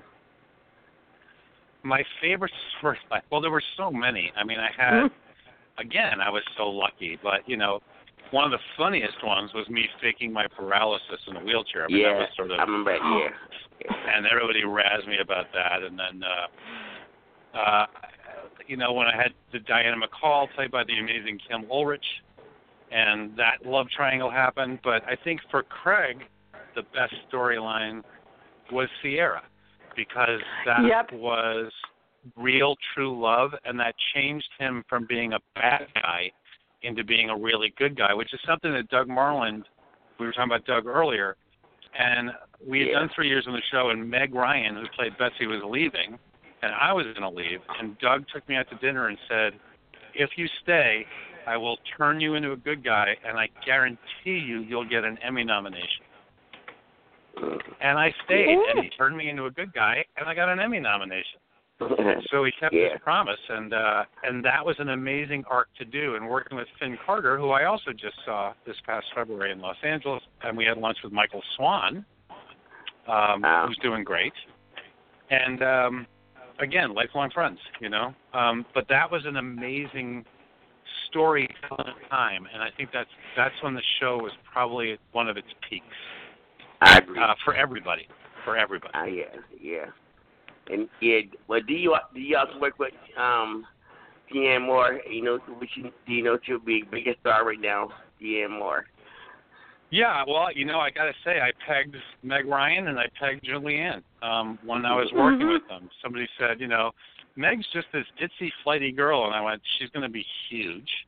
D: My favorite story, well, there were so many. I mean, I had, again, I was so lucky, but, you know, one of the funniest ones was me faking my paralysis in a wheelchair. I mean,
F: yeah,
D: that was sort of,
F: I remember that, yeah. yeah.
D: And everybody razzed me about that. And then, uh, uh, you know, when I had the Diana McCall played by the amazing Kim Ulrich, and that love triangle happened. But I think for Craig, the best storyline was Sierra, because that
C: Yep.
D: was real, true love, and that changed him from being a bad guy into being a really good guy, which is something that Doug Marland, we were talking about Doug earlier, and we had
F: Yeah.
D: done three years on the show, and Meg Ryan, who played Betsy, was leaving, and I was going to leave, and Doug took me out to dinner and said, if you stay, I will turn you into a good guy, and I guarantee you you'll get an Emmy nomination. And I stayed, and he turned me into a good guy, and I got an Emmy nomination. So he kept
F: Yeah.
D: his promise, and uh, and that was an amazing arc to do. And working with Finn Carter, who I also just saw this past February in Los Angeles, and we had lunch with Michael Swan, um,
F: Wow.
D: who's doing great. And um, again, lifelong friends, you know. Um, but that was an amazing storytelling time, and I think that's that's when the show was probably one of its peaks.
F: I agree.
D: Uh, for everybody, for everybody.
F: Uh, yeah, yeah. And yeah, well, do you do you also work with um, Deanne Moore? You know, which you, do you know she'll be biggest star right now, Deanne Moore?
D: Yeah, well, you know, I got to say, I pegged Meg Ryan and I pegged Julianne um, when I was working
C: Mhm.
D: with them. Somebody said, you know, Meg's just this itsy, flighty girl, and I went, she's going to be huge.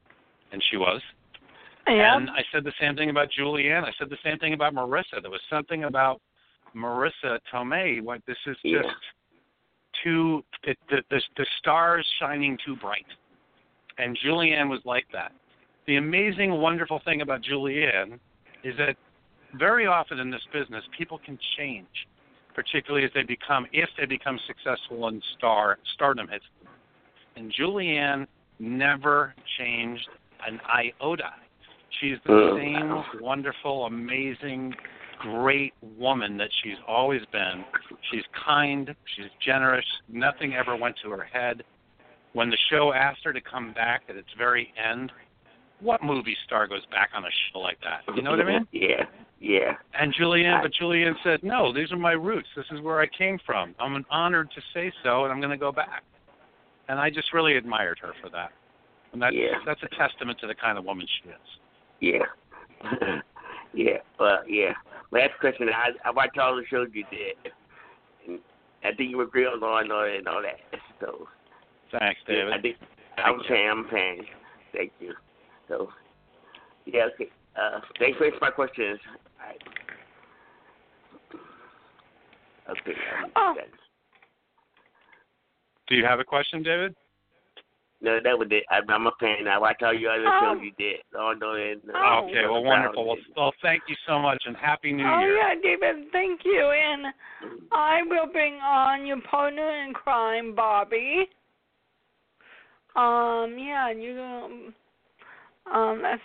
D: and she was.
C: Yeah.
D: And I said the same thing about Julianne. I said the same thing about Marissa. There was something about Marissa Tomei. What this is
F: Yeah.
D: just too it, the, the the stars shining too bright, and Julianne was like that. The amazing, wonderful thing about Julianne is that very often in this business, people can change, particularly as they become if they become successful and star stardom hits them. And Julianne never changed an iota. She's the same wonderful, amazing, great woman that she's always been. She's kind. She's generous. Nothing ever went to her head. When the show asked her to come back at its very end, what movie star goes back on a show like that? You know what I mean?
F: Yeah, yeah.
D: And Julianne, but Julianne said, no, these are my roots. This is where I came from. I'm honored to say so, and I'm going to go back. And I just really admired her for that. And that's,
F: Yeah.
D: that's a testament to the kind of woman she is.
F: Yeah. yeah. Well, yeah. Last question. I, I watched all the shows you did. And I think you were great on Law and Order and all that. So,
D: Thanks, David.
F: I think
D: Thank
F: I'm a
D: you.
F: fan. I'm a fan. Thank you. So, yeah, okay. Uh, thanks for answering my questions. All right. Okay. Um,
C: Oh.
F: that-
D: Do you have a question, David?
F: No, that was it. I, I'm a fan. I watch all your other
C: Oh.
F: shows you did. Law and Order and, uh,
C: Oh.
D: Okay, well, wonderful. Well, well, thank you so much, and Happy New
C: Oh,
D: Year.
C: yeah, David, thank you. And I will bring on your partner in crime, Bobby. Um, yeah, you um, um that's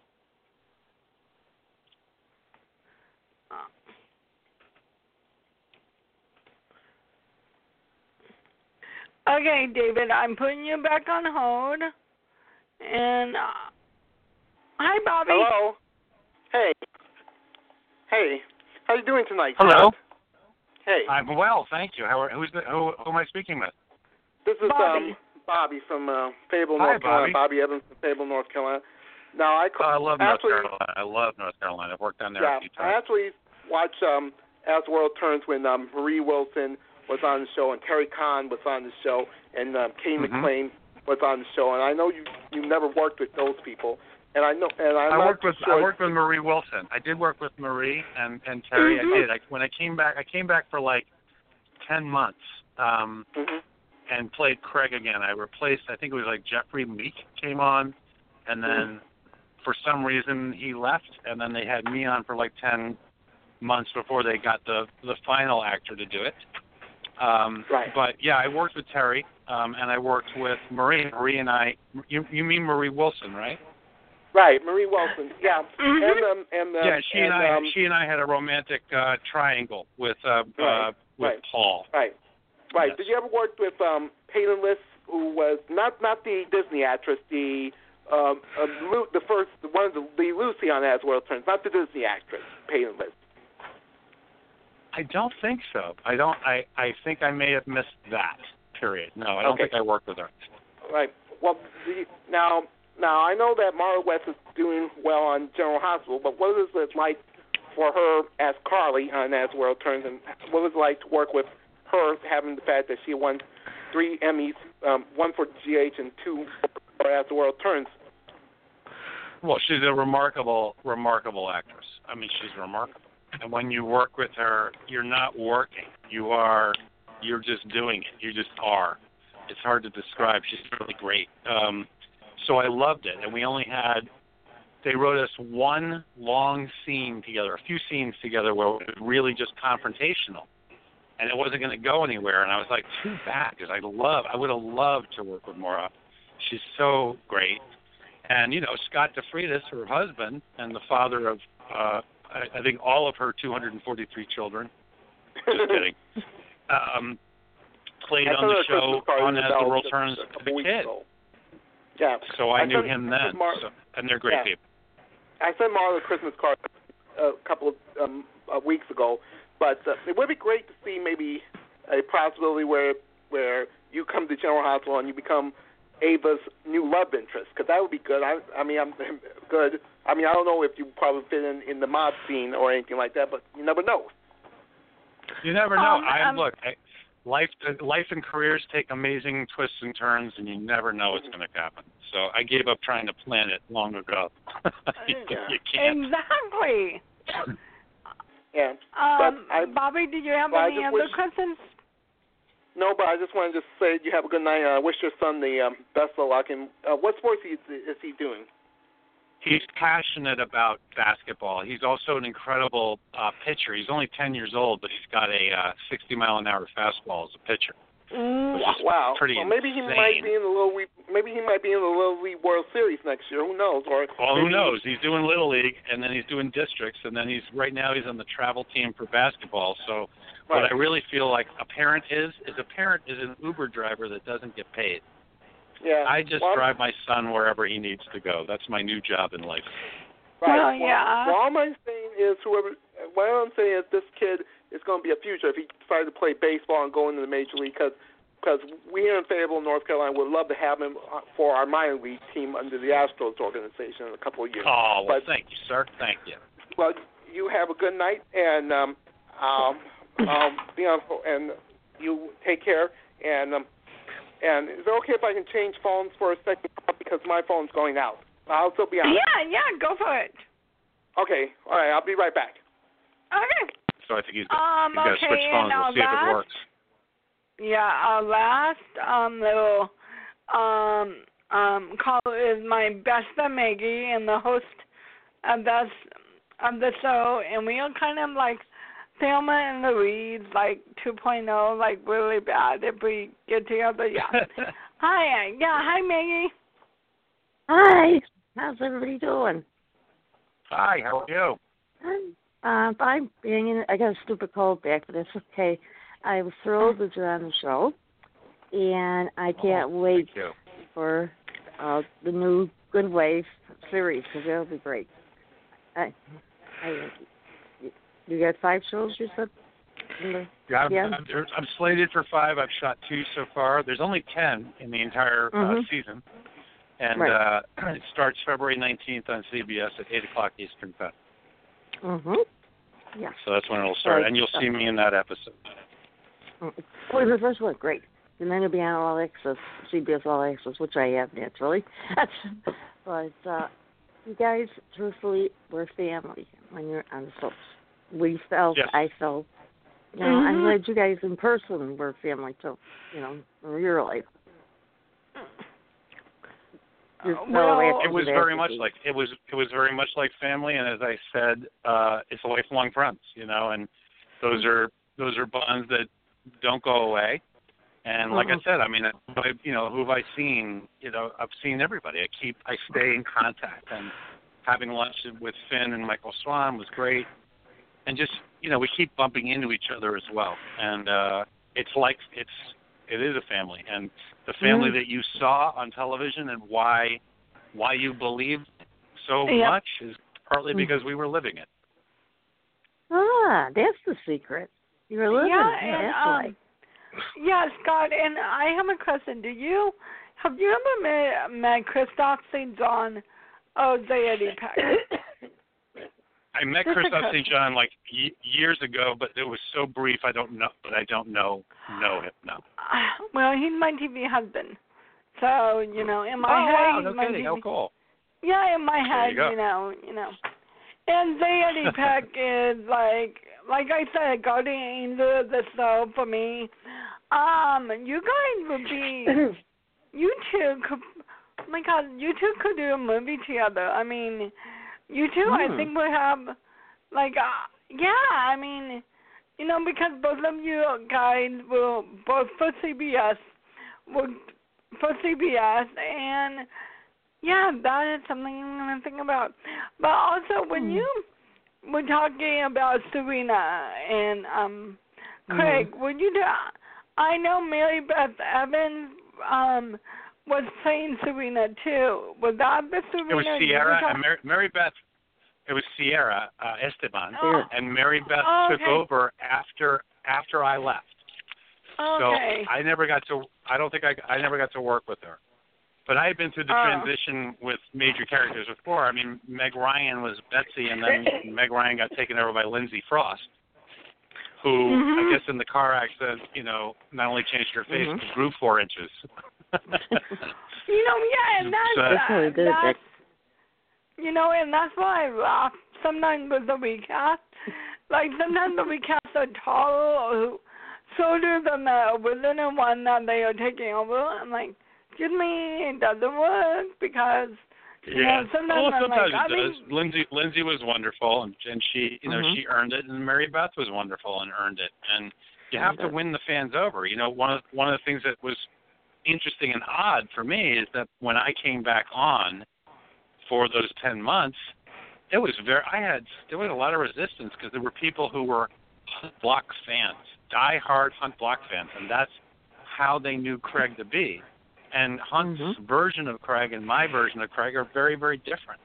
C: okay, David, I'm putting you back on hold. And uh, hi, Bobby.
G: Hello. Hey. Hey. How you doing tonight?
D: Hello.
G: Scott? Hey.
D: I'm well, thank you. How are, who's the, who, who am I speaking with?
G: This is
C: Bobby.
G: um Bobby from uh, Fable,
D: Hi,
G: North Carolina.
D: Bobby.
G: Bobby Evans from Fable, North Carolina. Now I
D: Oh, I love
G: actually,
D: North Carolina. I love North Carolina. I've worked down there
G: yeah,
D: a few
G: I
D: times.
G: actually watched um As the World Turns when um, Marie Wilson was on the show and Terry Kahn was on the show and um, Kay
D: Mhm.
G: McLean was on the show, and I know you you never worked with those people, and I know and I'm
D: I
G: not
D: worked with
G: sure.
D: I worked with Marie Wilson. I did work with Marie and, and Terry.
C: Mhm.
D: I did. I, when I came back, I came back for like ten months um,
G: Mhm.
D: and played Craig again. I replaced. I think it was like Jeffrey Meek came on, and then for some reason he left, and then they had me on for like ten months before they got the the final actor to do it. Um,
G: Right.
D: But yeah, I worked with Terry, um, and I worked with Marie. Marie and I. You you mean Marie Wilson, right?
G: Right, Marie Wilson. Yeah,
C: Mhm.
G: and um, and uh,
D: Yeah, she and,
G: and
D: I
G: um,
D: she and I had a romantic uh, triangle with uh,
G: Right,
D: uh, with
G: right.
D: Paul.
G: Right, right.
D: Yes.
G: Did you ever work with um, Peyton List, who was not not the Disney actress, the um, uh, Lu- the first one of the, the Lucy on As the World Turns, not the Disney actress, Peyton List.
D: I don't think so. I don't. I, I think I may have missed that period. No, I don't
G: Okay.
D: think I worked with her.
G: Right. Well, the, now now I know that Mara West is doing well on General Hospital, but what is it like for her as Carly on As the World Turns, and what was it like to work with her, having the fact that she won three Emmys, um, one for G H and two for As the World Turns?
D: Well, she's a remarkable, remarkable actress. I mean, she's remarkable. And when you work with her, you're not working. You are, you're just doing it. You just are. It's hard to describe. She's really great. Um, so I loved it. And we only had, they wrote us one long scene together, a few scenes together where it was really just confrontational. And it wasn't going to go anywhere. And I was like, too bad, because I love, I would have loved to work with Maura. She's so great. And, you know, Scott DeFreitas, her husband, and the father of, uh, I, I think, all of her two hundred forty-three children, just kidding, um, played
G: I
D: on the
G: thought
D: show
G: Christmas party
D: on
G: was
D: As the
G: out
D: World
G: just
D: Turns
G: a
D: as
G: couple
D: a
G: weeks
D: kid.
G: ago. Yeah.
D: So I,
G: I
D: knew
G: sent-
D: him
G: I
D: then.
G: sent Mar-
D: So, and they're great
G: Yeah.
D: people.
G: I sent Marla a Christmas card a couple of um, uh, weeks ago, but uh, it would be great to see maybe a possibility where where you come to General Hospital and you become Ava's new love interest, because that would be good. I, I mean, I'm good. I mean, I don't know if you probably fit in in the mob scene or anything like that, but you never know.
D: You never know.
C: Um,
D: I
C: um,
D: look. I, life life and careers take amazing twists and turns, and you never know what's going to happen. So I gave up trying to plan it long ago. you, you can't.
C: Exactly.
G: Yeah.
C: Um,
G: but I,
C: Bobby, did you have
G: well,
C: any
G: I just
C: other
G: wish,
C: questions?
G: No, but I just wanted to say you have a good night. I uh, wish your son the um, best of luck. And uh, what sports is, is he doing?
D: He's passionate about basketball. He's also an incredible uh, pitcher. He's only ten years old, but he's got a uh, sixty mile an hour fastball as a pitcher.
G: Mm, wow.
D: Pretty
G: well, maybe
D: insane.
G: he might be in the Little League. Maybe he might be in the Little League World Series next year. Who knows? Or
D: well, who knows? He's doing Little League, and then he's doing districts, and then he's right now he's on the travel team for basketball. So,
G: right.
D: what I really feel like a parent is is a parent is an Uber driver that doesn't get paid.
G: Yeah.
D: I just
G: well,
D: drive my son wherever he needs to go. That's my new job in life.
G: Right.
C: Well,
G: well,
C: yeah.
G: well, all I'm saying is, whoever. What I'm saying is, this kid is going to be a future if he decides to play baseball and go into the major league. Because because we here in Fayetteville, North Carolina, would love to have him for our minor league team under the Astros organization in a couple of years.
D: Oh, well,
G: but,
D: thank you, sir. Thank you.
G: Well, you have a good night, and um, um, um, be on, and you take care. And um, and is it okay if I can change phones for a second because my phone's going out? I'll still be on.
C: Yeah, yeah, go for it.
G: Okay, all right, I'll be right back.
C: Okay.
D: So I think he's,
C: Um,
D: he's got to
C: okay,
D: switch phones.
C: and
D: We'll see
C: last,
D: if it works.
C: Yeah, our last um, little um, um, call is my best friend Maggie and the host of this of the show, and we are kind of like Thelma and Louise, like two point oh, like really bad if we get together. Yeah. Hi, yeah, hi Maggie.
H: Hi, how's everybody doing?
D: Hi, how are you?
H: I'm uh, fine. Being in, I got a stupid cold back, but that's okay. I was thrilled that you're on the show, and I can't
D: oh,
H: wait
D: you.
H: for uh, the new Good Wife series because that'll be great. I, I, you got five shows, you said?
D: Yeah, I'm,
H: yeah.
D: I'm, I'm slated for five. I've shot two so far. There's only ten in the entire
H: mm-hmm.
D: uh, season. And
H: right.
D: uh, it starts February nineteenth on C B S at eight o'clock Eastern Time.
H: Mm-hmm. Yeah.
D: So that's when it'll start.
H: Right.
D: And you'll see me in that episode.
H: Well, the first one, great. And then it'll be on All Access, C B S All Access, which I have naturally. But uh, you guys, truthfully, we're family when you're on the show. We felt,
D: yes.
H: I felt. You know,
C: mm-hmm.
H: I'm glad you guys in person were family too. You know, in real life.
C: Well,
D: it was very much like it was. It was very much like family, and as I said, uh, it's lifelong friends. You know, and those are those are bonds that don't go away. And like
H: uh-huh.
D: I said, I mean, I, you know, who have I seen? You know, I've seen everybody. I keep, I stay in contact, and having lunch with Finn and Michael Swan was great. And just, you know, we keep bumping into each other as well. And uh, it's like it's, it is a family, and the family mm-hmm. that you saw on television and why, why you believed so
C: yep.
D: much is partly because we were living it.
H: Ah, that's the secret. You were living
C: yeah,
H: it.
C: and,
H: That's
C: um,
H: right.
C: Yeah, Scott, and I have a question. Do you have you ever met, met Christoph Saint John or Zadie Peck?
D: I met Christoph Saint John like y- years ago, but it was so brief. I don't know, but I don't know know him now.
C: Uh, well, he's my T V husband, so you know, in my
D: oh,
C: head,
D: wow,
C: he's
D: no
C: my
D: kidding.
C: T V.
D: Oh, cool.
C: Yeah, in my head,
D: you,
C: you know, you know. And Zadie Peck is like, like I said, guardian angel of the show for me. Um, you guys would be, you two could, oh my God, you two could do a movie together. I mean, you two, mm. I think would have, like, uh, yeah, I mean, you know, because both of you guys will, both for C B S, will, for C B S, and yeah, that is something I'm going to think about. But also, when mm. you were talking about Serena and um, Craig, mm. would you do, I know Mary Beth Evans um, was playing Serena too. Was that the Serena?
D: It was Sierra and Mary, Mary Beth. It was Sierra uh, Esteban,
C: oh.
D: and Mary Beth
C: oh,
D: took
C: okay.
D: over after after I left.
C: Okay.
D: So I never got to. I don't think I. I never got to work with her. But I had been through the
C: oh.
D: transition with major characters before. I mean, Meg Ryan was Betsy, and then Meg Ryan got taken over by Lindsay Frost, who
C: Mhm.
D: I guess in the car accident, you know, not only changed her face,
H: Mhm.
D: but grew four inches.
C: You know, yeah, and that's,
D: So-
H: That's how he did it,
C: that's
H: Dick.
C: you know, and that's why I laugh sometimes with the recast. Like, sometimes the recasts are tall or shorter than the original one that they are taking over. I'm like, excuse me, it doesn't work because, you
D: Yeah.
C: know, sometimes
D: well,
C: I'm
D: sometimes
C: like,
D: it
C: I
D: does.
C: mean,
D: Lindsay, Lindsay was wonderful, and, and she, you know,
H: Mhm.
D: she earned it, and Mary Beth was wonderful and earned it. And you have to win the fans over. You know, one of one of the things that was interesting and odd for me is that when I came back on for those ten months, it was very. I had there was a lot of resistance because there were people who were Hunt Block fans, die-hard Hunt Block fans, and that's how they knew Craig to be. And Hunt's
H: Mhm.
D: version of Craig and my version of Craig are very, very different.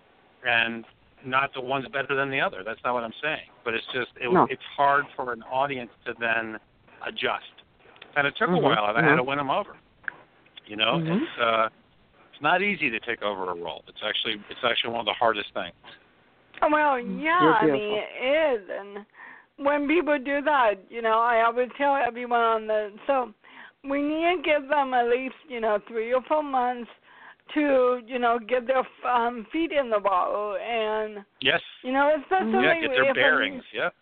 D: And not the one's better than the other. That's not what I'm saying. But it's just, it,
H: No.
D: it's hard for an audience to then adjust. And it took
H: Mhm.
D: a while. I had
H: Mhm.
D: to win them over. You know,
H: Mhm.
D: it's uh, it's not easy to take over a role. It's actually, it's actually one of the hardest things.
C: well, yeah,
H: You're
C: I mean,
H: beautiful.
C: it is. And when people do that, you know, I always tell everyone on the, so we need to give them at least, you know, three or four months to, you know, get their um, feet in the bottle. And,
D: Yes.
C: you know, especially
D: Yeah, get their
C: if a-
D: bearings. Yep.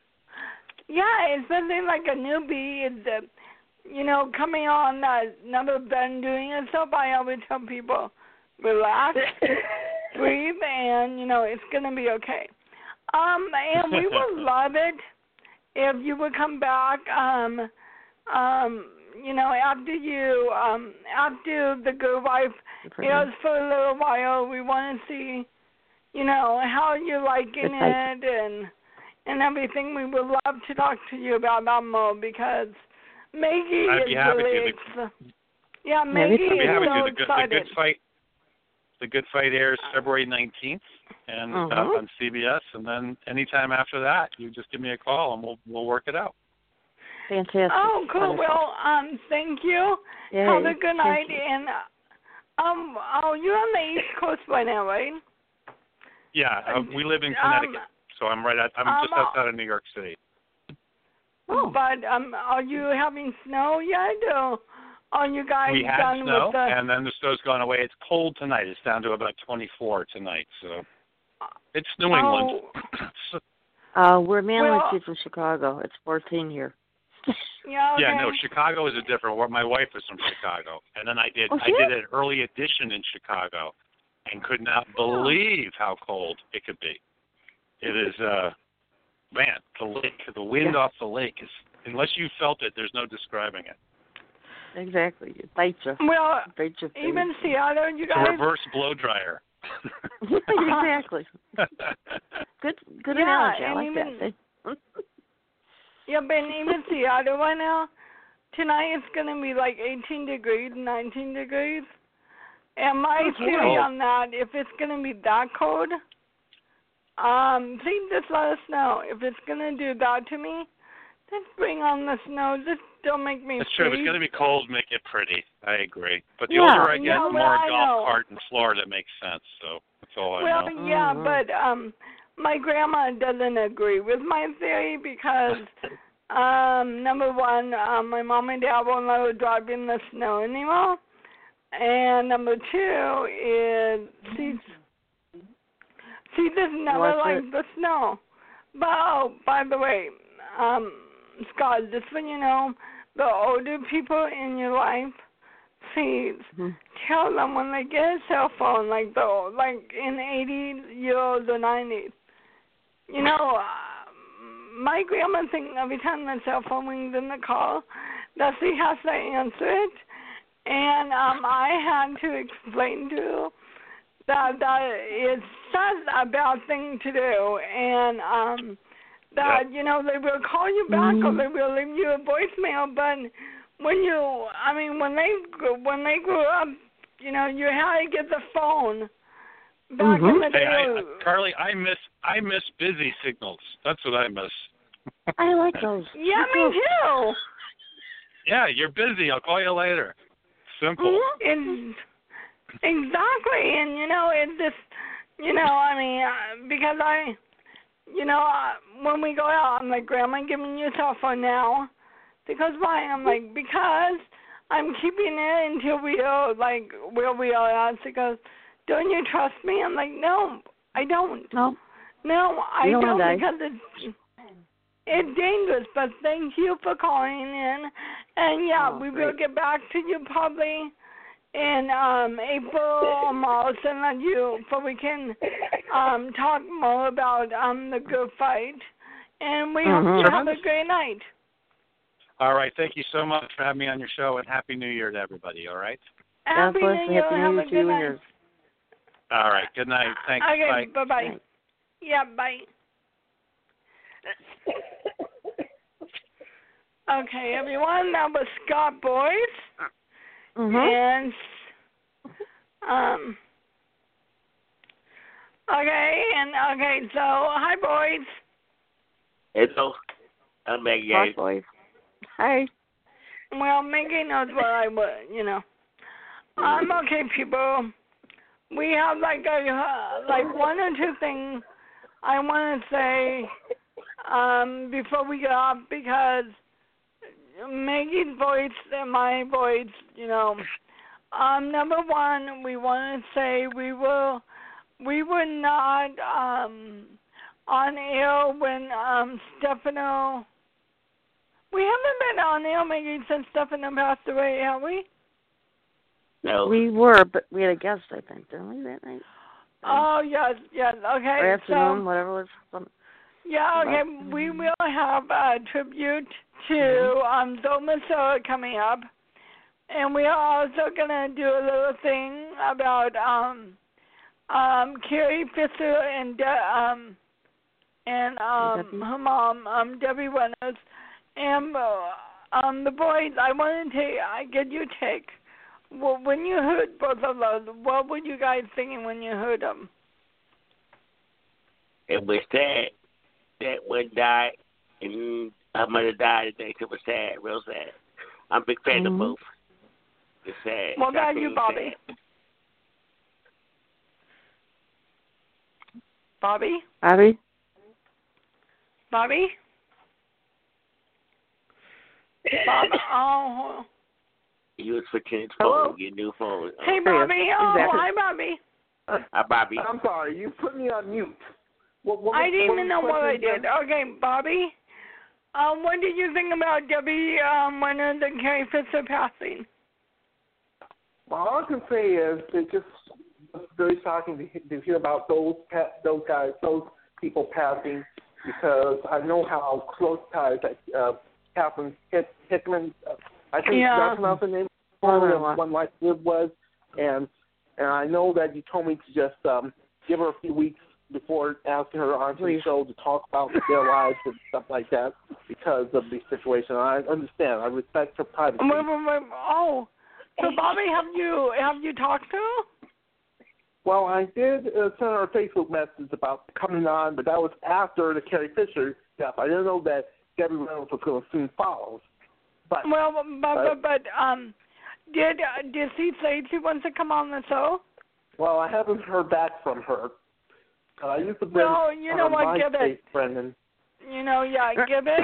C: Yeah, especially like a newbie, is that, you know, coming on that never been doing it. So I always tell people, relax, breathe, and, you know, it's going to be okay. Um, and we would love it if you would come back, um, um, you know, after you, um, after The Good Wife airs for a little while. We want to see, you know, how you're liking it and and everything. We would love to talk to you about that more because Maggie
D: I'd
C: is
D: be happy
C: really,
D: to.
C: ex- yeah, Maggie
D: I'd be
C: is
D: happy
C: so
D: to. The good, the
C: excited.
D: good fight. The Good Fight airs February nineteenth, and uh,
H: Mhm.
D: on C B S. And then anytime after that, you just give me a call and we'll we'll work it out.
H: Fantastic.
C: Oh, cool.
H: Wonderful.
C: Well, um, thank you.
H: Yay.
C: Have a good
H: Thank
C: night.
H: you.
C: And um, oh, you're on the East Coast by now, right?
D: Yeah, uh, we live in
C: Um,
D: Connecticut, so I'm right at. I'm
C: um,
D: just outside of New York City.
H: Oh.
C: But um, are you having snow yet, or are you guys
D: We had
C: done
D: snow,
C: with the?
D: and then the snow's gone away. It's cold tonight. It's down to about twenty-four tonight, so it's New England. So-
H: Uh, we're mainly
C: Well-
H: from Chicago. It's fourteen here.
C: Yeah. Okay.
D: Yeah, no, Chicago is a different. Where my wife is from Chicago, and then I did
H: Oh,
D: I
H: she
D: did an early edition in Chicago, and could not believe how cold it could be. It is, uh, man, the lake, the wind
H: Yeah.
D: off the lake is. Unless you felt it, there's no describing it.
H: Exactly. It bites you.
C: Well,
H: It bites your face.
C: even Seattle, you
D: It's a
C: guys.
D: reverse blow dryer.
H: Exactly. Good. Good
C: Yeah,
H: analogy. I
C: and
H: like
C: even-
H: that.
C: Yeah, but even Seattle right now, tonight it's gonna be like eighteen degrees, nineteen degrees. And my
H: Oh,
C: theory
D: cold.
C: on that, if it's gonna be that cold, um, please just let us know. If it's gonna do that to me, just bring on the snow. Just don't make me
D: It's true. If
C: freeze.
D: it's going to be cold, make it pretty. I agree. But the
H: Yeah.
D: older I get,
C: Yeah,
D: the
C: well,
D: more
C: I
D: golf
C: know.
D: cart in Florida makes sense. So that's all I
C: Well,
D: know.
C: yeah,
H: Mhm.
C: but um, my grandma doesn't agree with my theory because, um, number one, um, my mom and dad won't let her drive in the snow anymore, and number two is she's she just never
H: What's
C: likes
H: it?
C: the snow. But oh, by the way, um, Scott, just so you know, the older people in your life, please
H: Mhm.
C: tell them when they get a cell phone, like the like in eighties year olds or nineties. You know, uh, my grandma thinks every time the cell phone rings in the call that she has to answer it, and um, I had to explain to her that that it's such a bad thing to do, and um, that
D: Yep.
C: you know they will call you back or
H: Mhm.
C: they will leave you a voicemail, but when you, I mean, when they gr- when they grew up, you know, you had to get the phone. Back in
H: Mhm.
C: the
D: Hey, I,
C: day,
D: I- Carly, I miss I miss busy signals. That's what I miss.
H: I like those.
C: yeah, me too.
D: Yeah, you're busy. I'll call you later. Simple.
H: Mhm.
C: And exactly, and you know, it just, you know, I mean, uh, because I, you know, uh, when we go out, I'm like, Grandma, give me your cell phone now. Because why? I'm like, because I'm keeping it until we are, like, where we are at. She goes, don't you trust me? I'm like, no, I don't.
H: No.
C: No, I
H: you
C: don't,
H: don't
C: because it's, it's dangerous. But thank you for calling in. And, yeah,
H: oh,
C: we
H: great.
C: will get back to you probably in um, April almost, and let you, so we can um, talk more about um, the good fight. And we
H: Mm-hmm.
C: hope you have a great night.
D: All right. Thank you so much for having me on your show, and Happy New Year to everybody, all right?
C: Happy
H: God bless
C: New
H: you.
C: Year.
H: Happy
C: Have
H: New
C: a
H: Year to
C: good
H: you and
C: night.
H: yours.
D: All right. Good night. Thanks.
C: Okay,
D: Bye.
C: bye-bye.
H: Bye.
C: Yeah, bye. Okay, everyone, that was Scott Boyce.
H: Mm-hmm.
C: And, um, okay, and, okay, so, hi, boys.
F: Hello. I'm back,
H: Hi,
F: guys.
H: boys. Hi.
C: Well, Maggie knows what I would, you know. Um, okay, people. We have, like, a, uh, like one or two things I want to say um, before we get off, because Maggie's voice and my voice, you know. Um, number one, we want to say we will, we were not um, on air when um, Stefano. We haven't been on air, Maggie, since Stefano passed away, have we?
F: No.
H: We were, but we had a guest, I think, didn't we, that night?
C: Oh, yes, yes, okay.
H: Or afternoon,
C: so,
H: whatever it was. Some,
C: yeah, okay, we will have a tribute to um, Zoma Soa coming up. And we are also going to do a little thing about um, um, Carrie Fisher and De- um, and um,
H: Debbie?
C: her mom, um, Debbie Reynolds. And uh, um, the boys, I want to take, I get your take. Well, when you heard both of those, what were you guys thinking when you heard them?
F: It was sad that one died, and her mother died. I think it was sad, real sad. I'm a big fan
H: mm-hmm.
F: of both. It's sad.
C: What about
F: Shocking
C: you,
F: and
C: Bobby?
F: sad.
C: Bobby?
H: Abby?
C: Bobby? Bob, oh.
F: You was switching his
E: Hello?
F: phone, your new phone.
C: Hey,
H: There he is.
C: Bobby. Oh,
H: Exactly.
C: hi, Bobby.
F: Hi, Bobby.
E: I'm sorry, you put me on mute. What, what,
C: I didn't
E: what
C: even
E: was
C: know
E: the
C: what I
E: question
C: did. Okay, Bobby. Um, what did you think about Debbie um, Reynolds and Carrie Fisher passing?
E: Well, all I can say is it's just very shocking to, he- to hear about those pa- those guys, those people passing, because I know how close ties that uh, Catherine Hick- Hickman, uh, I think
C: Yeah.
E: that's pronounce her name,
H: Mother-in-law.
E: one life lived was, and and I know that you told me to just um, give her a few weeks before asking her onto the
H: Please.
E: show to talk about their lives and stuff like that because of the situation. I understand. I respect her privacy.
C: Wait, wait, wait. Oh, so Bobby, have you have you talked to her?
E: Well, I did uh, send her a Facebook message about coming on, but that was after the Carrie Fisher stuff. I didn't know that Debbie Reynolds was going to soon follow. But
C: Well, but but, but um, did uh, did she say she wants to come on the show?
E: well, I haven't heard back from her. Uh, I used to bring
C: No, you know
E: uh,
C: what, give
E: MySpace
C: it.
E: Brendan.
C: You know, yeah, give it.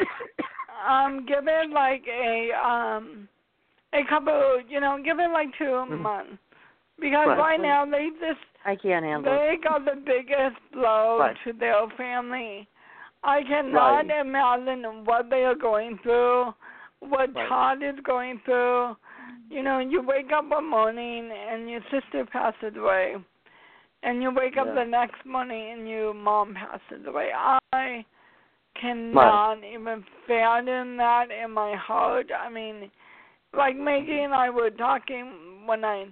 C: Um, give it like a um, a couple. You know, give it like two months because
E: Right.
C: right now they just
H: I can't handle it.
C: they got the biggest blow
E: Right.
C: to their family. I cannot
E: Right.
C: imagine what they are going through, what
E: Right.
C: Todd is going through. You know, you wake up one morning and your sister passes away, and you wake up
E: Yeah.
C: the next morning and your mom passes away. I cannot even fathom that in my heart. I mean, like Maggie and I were talking one night.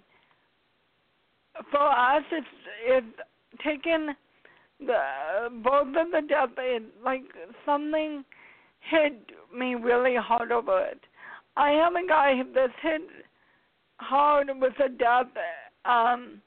C: For us, it's it's taken the both of the death. It, like something hit me really hard over it. I have a guy that's hit hard with a death. Um,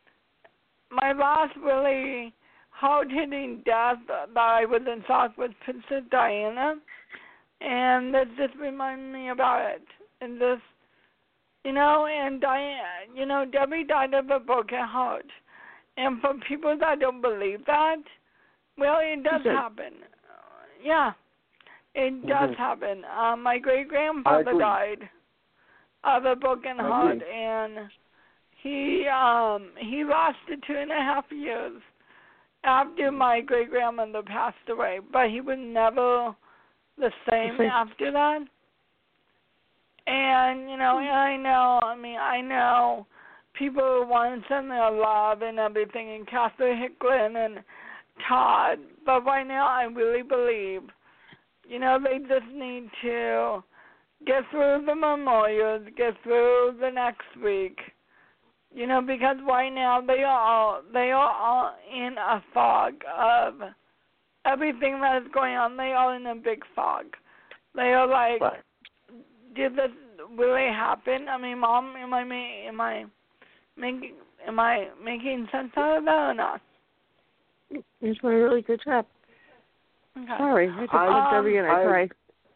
C: my last really hard-hitting death that I was in shock was Princess Diana, and that just reminded me about it. And this, you know, and Diana, you know, Debbie died of a broken heart. And for people that don't believe that, Well, it does happen. Yeah, it does
I: mm-hmm.
C: happen. Um, my great grandfather died of a broken heart, and he um he lasted two and a half years after my great grandmother passed away, but he was never the same after that. And you know, and I know, I mean, I know people want to send their love and everything, and Catherine Hicklin and Todd, but right now I really believe, you know, they just need to get through the memorials, get through the next week, you know, because right now they are all, they are all in a fog of everything that is going on. They are in a big fog. They are like, right. Did this really happen? I mean, Mom, am I am I making am I making sense out of that or not?
H: You're doing a really good job. Okay. Sorry, I just
I: I,
H: every and I tried.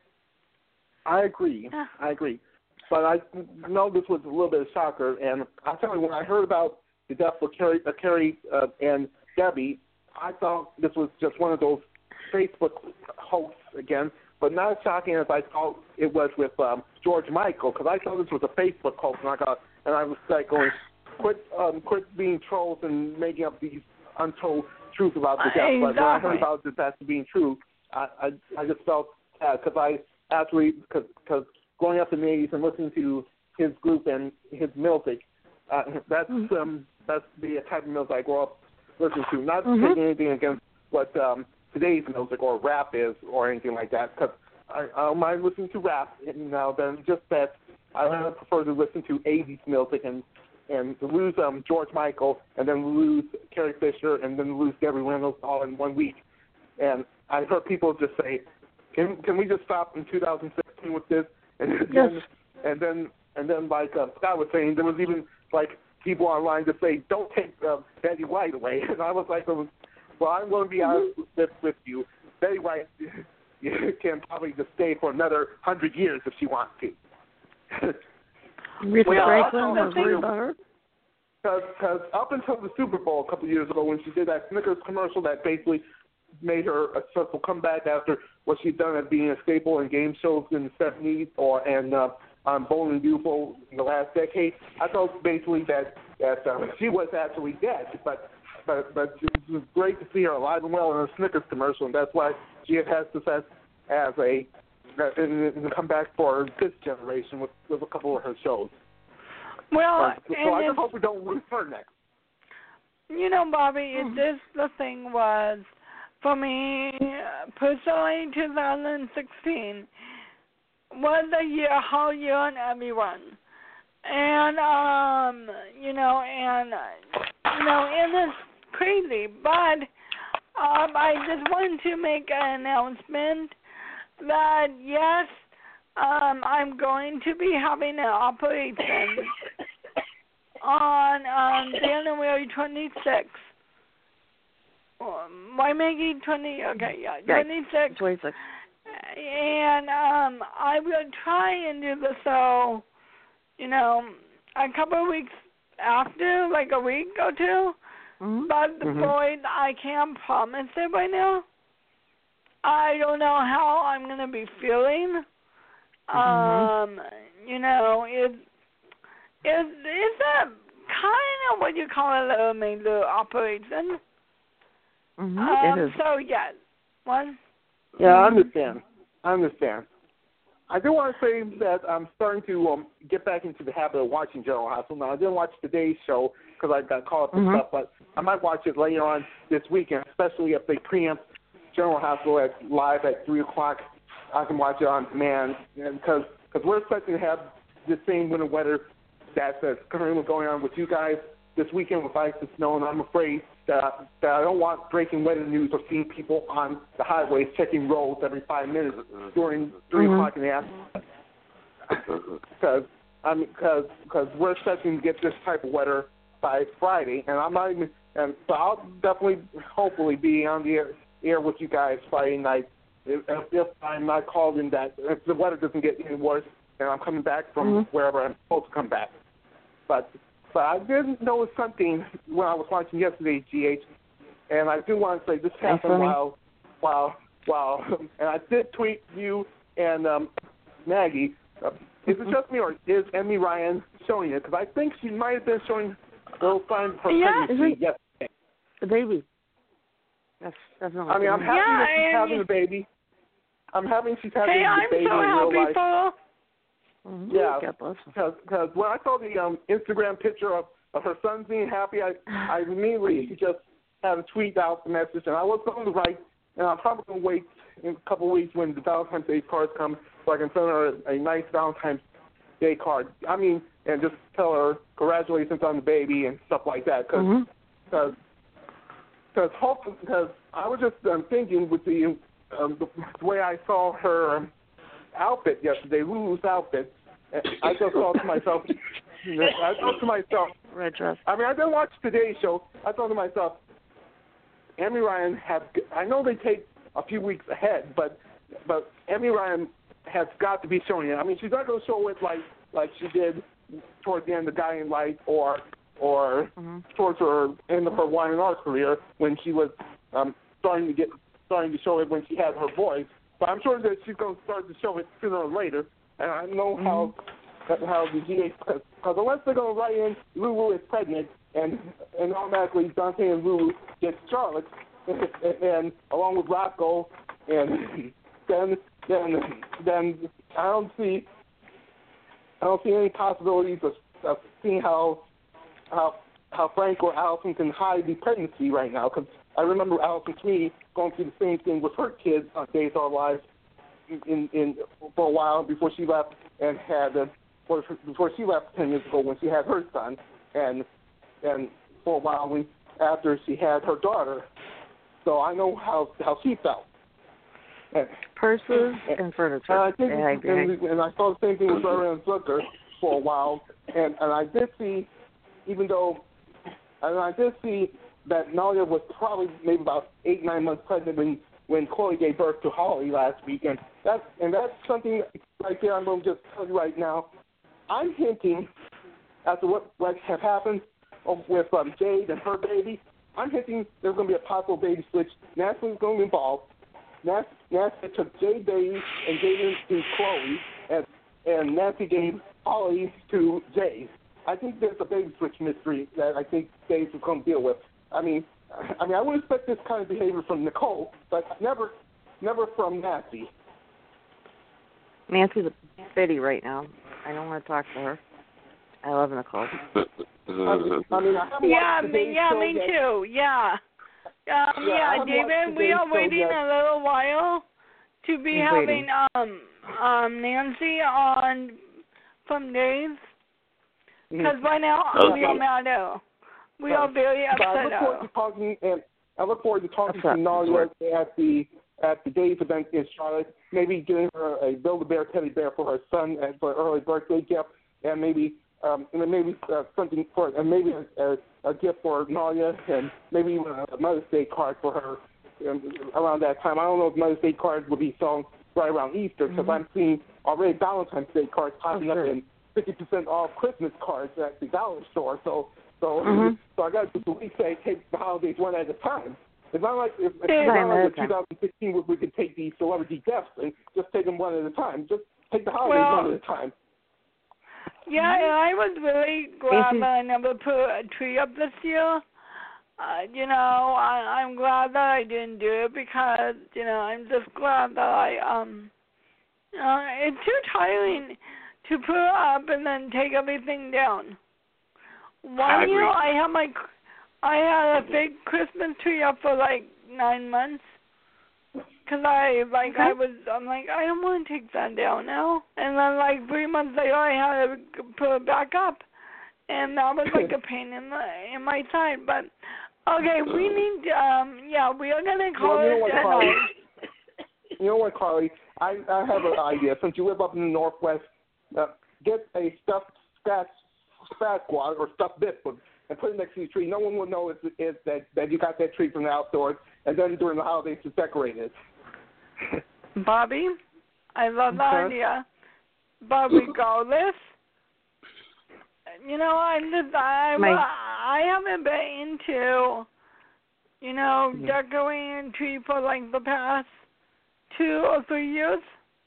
I: I agree.
C: Yeah.
I: I agree. But I know this was a little bit of shocker, and I tell you, when I heard about the death of Carrie, uh, Carrie uh, and Debbie, I thought this was just one of those Facebook hoaxes again. But not as shocking as I thought it was with um, George Michael, because I thought this was a Facebook hoax, and I got, and I was like going, quit, um, quit being trolls and making up these untold truths about the death.
C: Exactly.
I: But when I heard about this as being true, I, I, I just felt sad because I actually, because growing up in the eighties and listening to his group and his music, uh, that's mm-hmm. um, that's the type of music I grew up listening to. Not mm-hmm. taking anything against what um, today's music or rap is or anything like that, because I, I don't mind listening to rap now then, just that I prefer to listen to eighties music and and to lose um, George Michael and then lose Carrie Fisher and then lose Debbie Reynolds all in one week. And I heard people just say, can can we just stop in two thousand sixteen with this? And
H: yes.
I: then, and then, and then like uh, Scott was saying, there was even like people online to say, don't take uh, Betty White away. And I was like, well, I'm going to be honest with, with you. Betty White can probably just stay for another hundred years if she wants to.
H: Rita
I: well,
H: Franklin was worried about her.
I: Because up until the Super Bowl a couple of years ago when she did that Snickers commercial that basically made her a successful comeback after what she'd done at being a staple in game shows in the seventies or and uh, on Bold and Beautiful in the last decade, I thought basically that, that uh, she was actually dead. But but but it was great to see her alive and well in a Snickers commercial, and that's why she has had success as a in, in the comeback for this generation with, with a couple of her shows.
C: Well,
I: uh, so I just hope we don't lose her next.
C: You know, Bobby, mm-hmm. this the thing was, for me personally, two thousand sixteen was a year, whole year on everyone, and um, you know, and you know, it is crazy, but um, I just wanted to make an announcement that yes, um, I'm going to be having an operation on um, January twenty-sixth. Um, why Maggie twenty? Okay, yeah, twenty-six.
H: twenty-six.
C: And um, I will try and do the show, you know, a couple of weeks after, like a week or two.
H: Mm-hmm.
C: But the
H: mm-hmm.
C: Boyd, I can't promise it right now. I don't know how I'm going to be feeling.
H: Mm-hmm.
C: Um, you know, it, it, it's a kind of what you call it, a major operation.
H: Mm-hmm.
C: Um,
H: it is.
C: So, yeah. What?
I: Yeah, I understand. I understand. I do want to say that I'm starting to um, get back into the habit of watching General Hospital. Now, I didn't watch today's show because I got caught up with
H: mm-hmm.
I: stuff, but I might watch it later on this weekend, especially if they preempt General Hospital at live at three o'clock. I can watch it on demand because because we're expecting to have the same winter weather that's currently going on with you guys this weekend with ice and snow, and I'm afraid that, that I don't want breaking weather news or seeing people on the highways checking roads every five minutes during three
H: mm-hmm.
I: o'clock in the afternoon. Because I mean, because because we're expecting to get this type of weather by Friday, and I'm not even, and so I'll definitely, hopefully, be on the air, air with you guys Friday night. If, if I'm not called in that, if the weather doesn't get any worse, and I'm coming back from
H: mm-hmm.
I: wherever I'm supposed to come back. But but I did notice something when I was watching yesterday, G H, and I do want to say this happened while, while, while, and I did tweet you and um, Maggie. Uh, is it just me, or is Emmy Ryan showing it? Because I think she might have been showing little signs of her
C: Yeah.
I: pregnancy yesterday.
H: The baby. That's that's not.
I: I mean, I'm happy
C: Yeah,
I: that she's
C: and-
I: having a baby. I'm happy she's having
C: Hey,
I: the
C: I'm
I: baby
C: so
I: in real
C: happy
I: life.
C: for
H: Mm-hmm.
I: Yeah,
H: God bless her.
I: because when I saw the um, Instagram picture of, of her son being happy, I I immediately just had a tweet out the message, and I was going to write, and I'm probably going to wait in a couple of weeks when the Valentine's Day cards come so I can send her a, a nice Valentine's Day card. I mean, and just tell her congratulations on the baby and stuff like that, because
H: Mm-hmm.
I: because because I was just um, thinking with the um, the, the way I saw her um, outfit yesterday, Lulu's outfit, I just thought to myself, I thought to myself,
H: Red dress.
I: I mean, I didn't watch today's show. I thought to myself, Emmy Ryan have. I know they take a few weeks ahead, but but Emmy Ryan has got to be showing it. I mean, she's not going to show it like like she did towards the end of Guiding Light or or
H: mm-hmm.
I: towards her end of her wine and art career when she was um, starting to get starting to show it when she had her voice. But I'm sure that she's going to start to show it sooner or later. And I know
H: mm-hmm.
I: how how the G A, because unless they're going to write in Lulu is pregnant and and automatically Dante and Lulu get Charlotte, and, and along with Rocco, and then then then I don't see I don't see any possibilities of, of seeing how how how Frank or Allison can hide the pregnancy right now. Because I remember Allison Sweeney going through the same thing with her kids on Days of Our Lives in in for a while before she left and had uh, before she left ten years ago when she had her son, and and for a while when after she had her daughter. So I know how how she felt. And,
H: Purses and, and furniture.
I: And I think
H: yeah,
I: and, and I saw the same thing with Ariane Zucker for a while, and and I did see, even though, and I did see that Nadia was probably maybe about eight nine months pregnant when when Chloe gave birth to Holly last week, and that's and that's something right there. I'm going to just tell you right now. I'm hinting as to what what have happened with um, Jade and her baby. I'm hinting there's going to be a possible baby switch. Natalie's going to be involved. Nancy took Jade baby and gave it to Chloe, and and Nancy gave Holly to Jade. I think there's a baby switch mystery that I think Jade is going to deal with. I mean, I mean, I would expect this kind of behavior from Nicole, but never, never from Nancy.
H: Nancy's a bitty right now. I don't want to talk to her. I love Nicole.
I: I mean, I mean, I haven't
C: Yeah,
I: watched
C: me,
I: today's
C: yeah,
I: show
C: me
I: yet.
C: too. Yeah. Um,
I: Yeah, I
C: yeah,
I: haven't
C: David,
I: watched
C: we
I: today's
C: are
I: show
C: waiting
I: yet.
C: a little while to be
H: He's
C: having
H: waiting.
C: um um Nancy on from Days because by now
F: Okay.
C: we are mad at We are very
I: But I
C: upset
I: look
C: at
I: forward to talking, and I look forward to talking
H: Upset.
I: to Nadia at the at the Days event in Charlotte. Maybe giving her a Build-A-Bear teddy bear for her son and for an early birthday gift, and maybe um, and then maybe uh, something for and maybe a, a, a gift for Nadia, and maybe even a Mother's Day card for her um, around that time. I don't know if Mother's Day cards will be sold right around Easter because
H: Mm-hmm.
I: I'm seeing already Valentine's Day cards popping
H: Oh, sure.
I: up and fifty percent off Christmas cards at the dollar store. So so
H: Mhm.
I: so I got to at least say take the holidays one at a time. It's not like if, it's
C: Yeah.
I: not like
H: Time
I: in
H: at a
I: twenty sixteen where we could take these celebrity deaths and just take them one at a time. Just take the holidays
C: Well,
I: one at a time.
C: Yeah, and I was really glad
H: Nancy-
C: that I never put a tree up this year. Uh, you know, I, I'm glad that I didn't do it because, you know, I'm just glad that I, um, uh, it's too tiring to put it up and then take everything down. One
F: I
C: year
F: agree.
C: I had my, I had a big Christmas tree up for like nine months. Cause I like
H: Okay.
C: I was I'm like I don't want to take that down now, and then like three months later I had to put it back up, and that was like a pain in the in my side. But okay, we need um yeah we are gonna call
I: Well, you know
C: it
I: what,
C: a
I: Carly?
C: night.
I: You know what, Carly? I, I have an idea. Since you live up in the Northwest, uh, get a stuffed Sasquatch, Sasquatch or stuffed Bigfoot and put it next to the tree. No one will know is, is that, that you got that tree from the outdoors, and then during the holidays to decorate it.
C: Bobby, I love the
I: Okay.
C: idea, but regardless, you know I'm just I
H: My-
C: I haven't been into you know,
I: Mhm.
C: decorating a tree for like the past two or three years.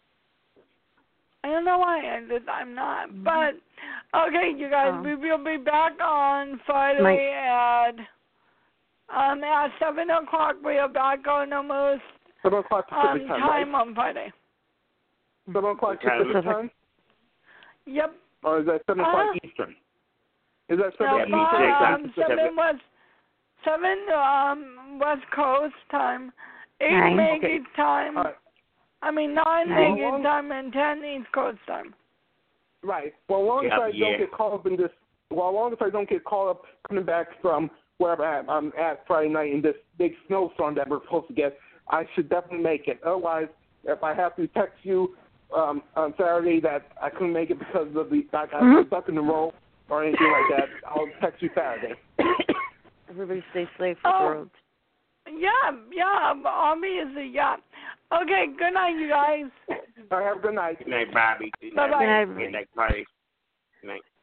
C: I don't know why I did. I'm not. But okay, you guys,
H: Oh.
C: we will be back on Friday at um at seven o'clock. We are back on almost
I: Seven o'clock
C: um
I: Pacific time.
C: time
I: Right?
C: on Friday.
I: Seven o'clock
F: Time.
I: Pacific time,
C: Yep.
I: or is that seven o'clock
C: Uh,
I: Eastern? Is that
C: No,
I: seven
F: Yeah,
I: Eastern?
F: Eastern
I: or
C: um,
F: time.
I: Pacific?
C: seven West, seven um West Coast time, eight
H: Nine.
C: Megan time.
I: All right.
C: I mean nine
H: Nine.
C: Megan time and ten East Coast time.
I: Right. Well, as long as
F: Yeah,
I: I
F: yeah.
I: don't get caught up in this, well, as long as I don't get caught up coming back from wherever I'm I'm at Friday night in this big snowstorm that we're supposed to get, I should definitely make it. Otherwise, if I have to text you um, on Saturday that I couldn't make it because of the I got
H: Mhm.
I: stuck in the road or anything like that, I'll text you Saturday.
H: Everybody stay safe with
C: Oh.
H: the roads.
C: Yeah, yeah, obviously, yeah. Okay, good night, you guys.
I: All right, have a good night.
F: Good night, Bobby. Good
C: Bye-bye.
F: night.
H: Good night,
F: Good night, Bobby. Good night.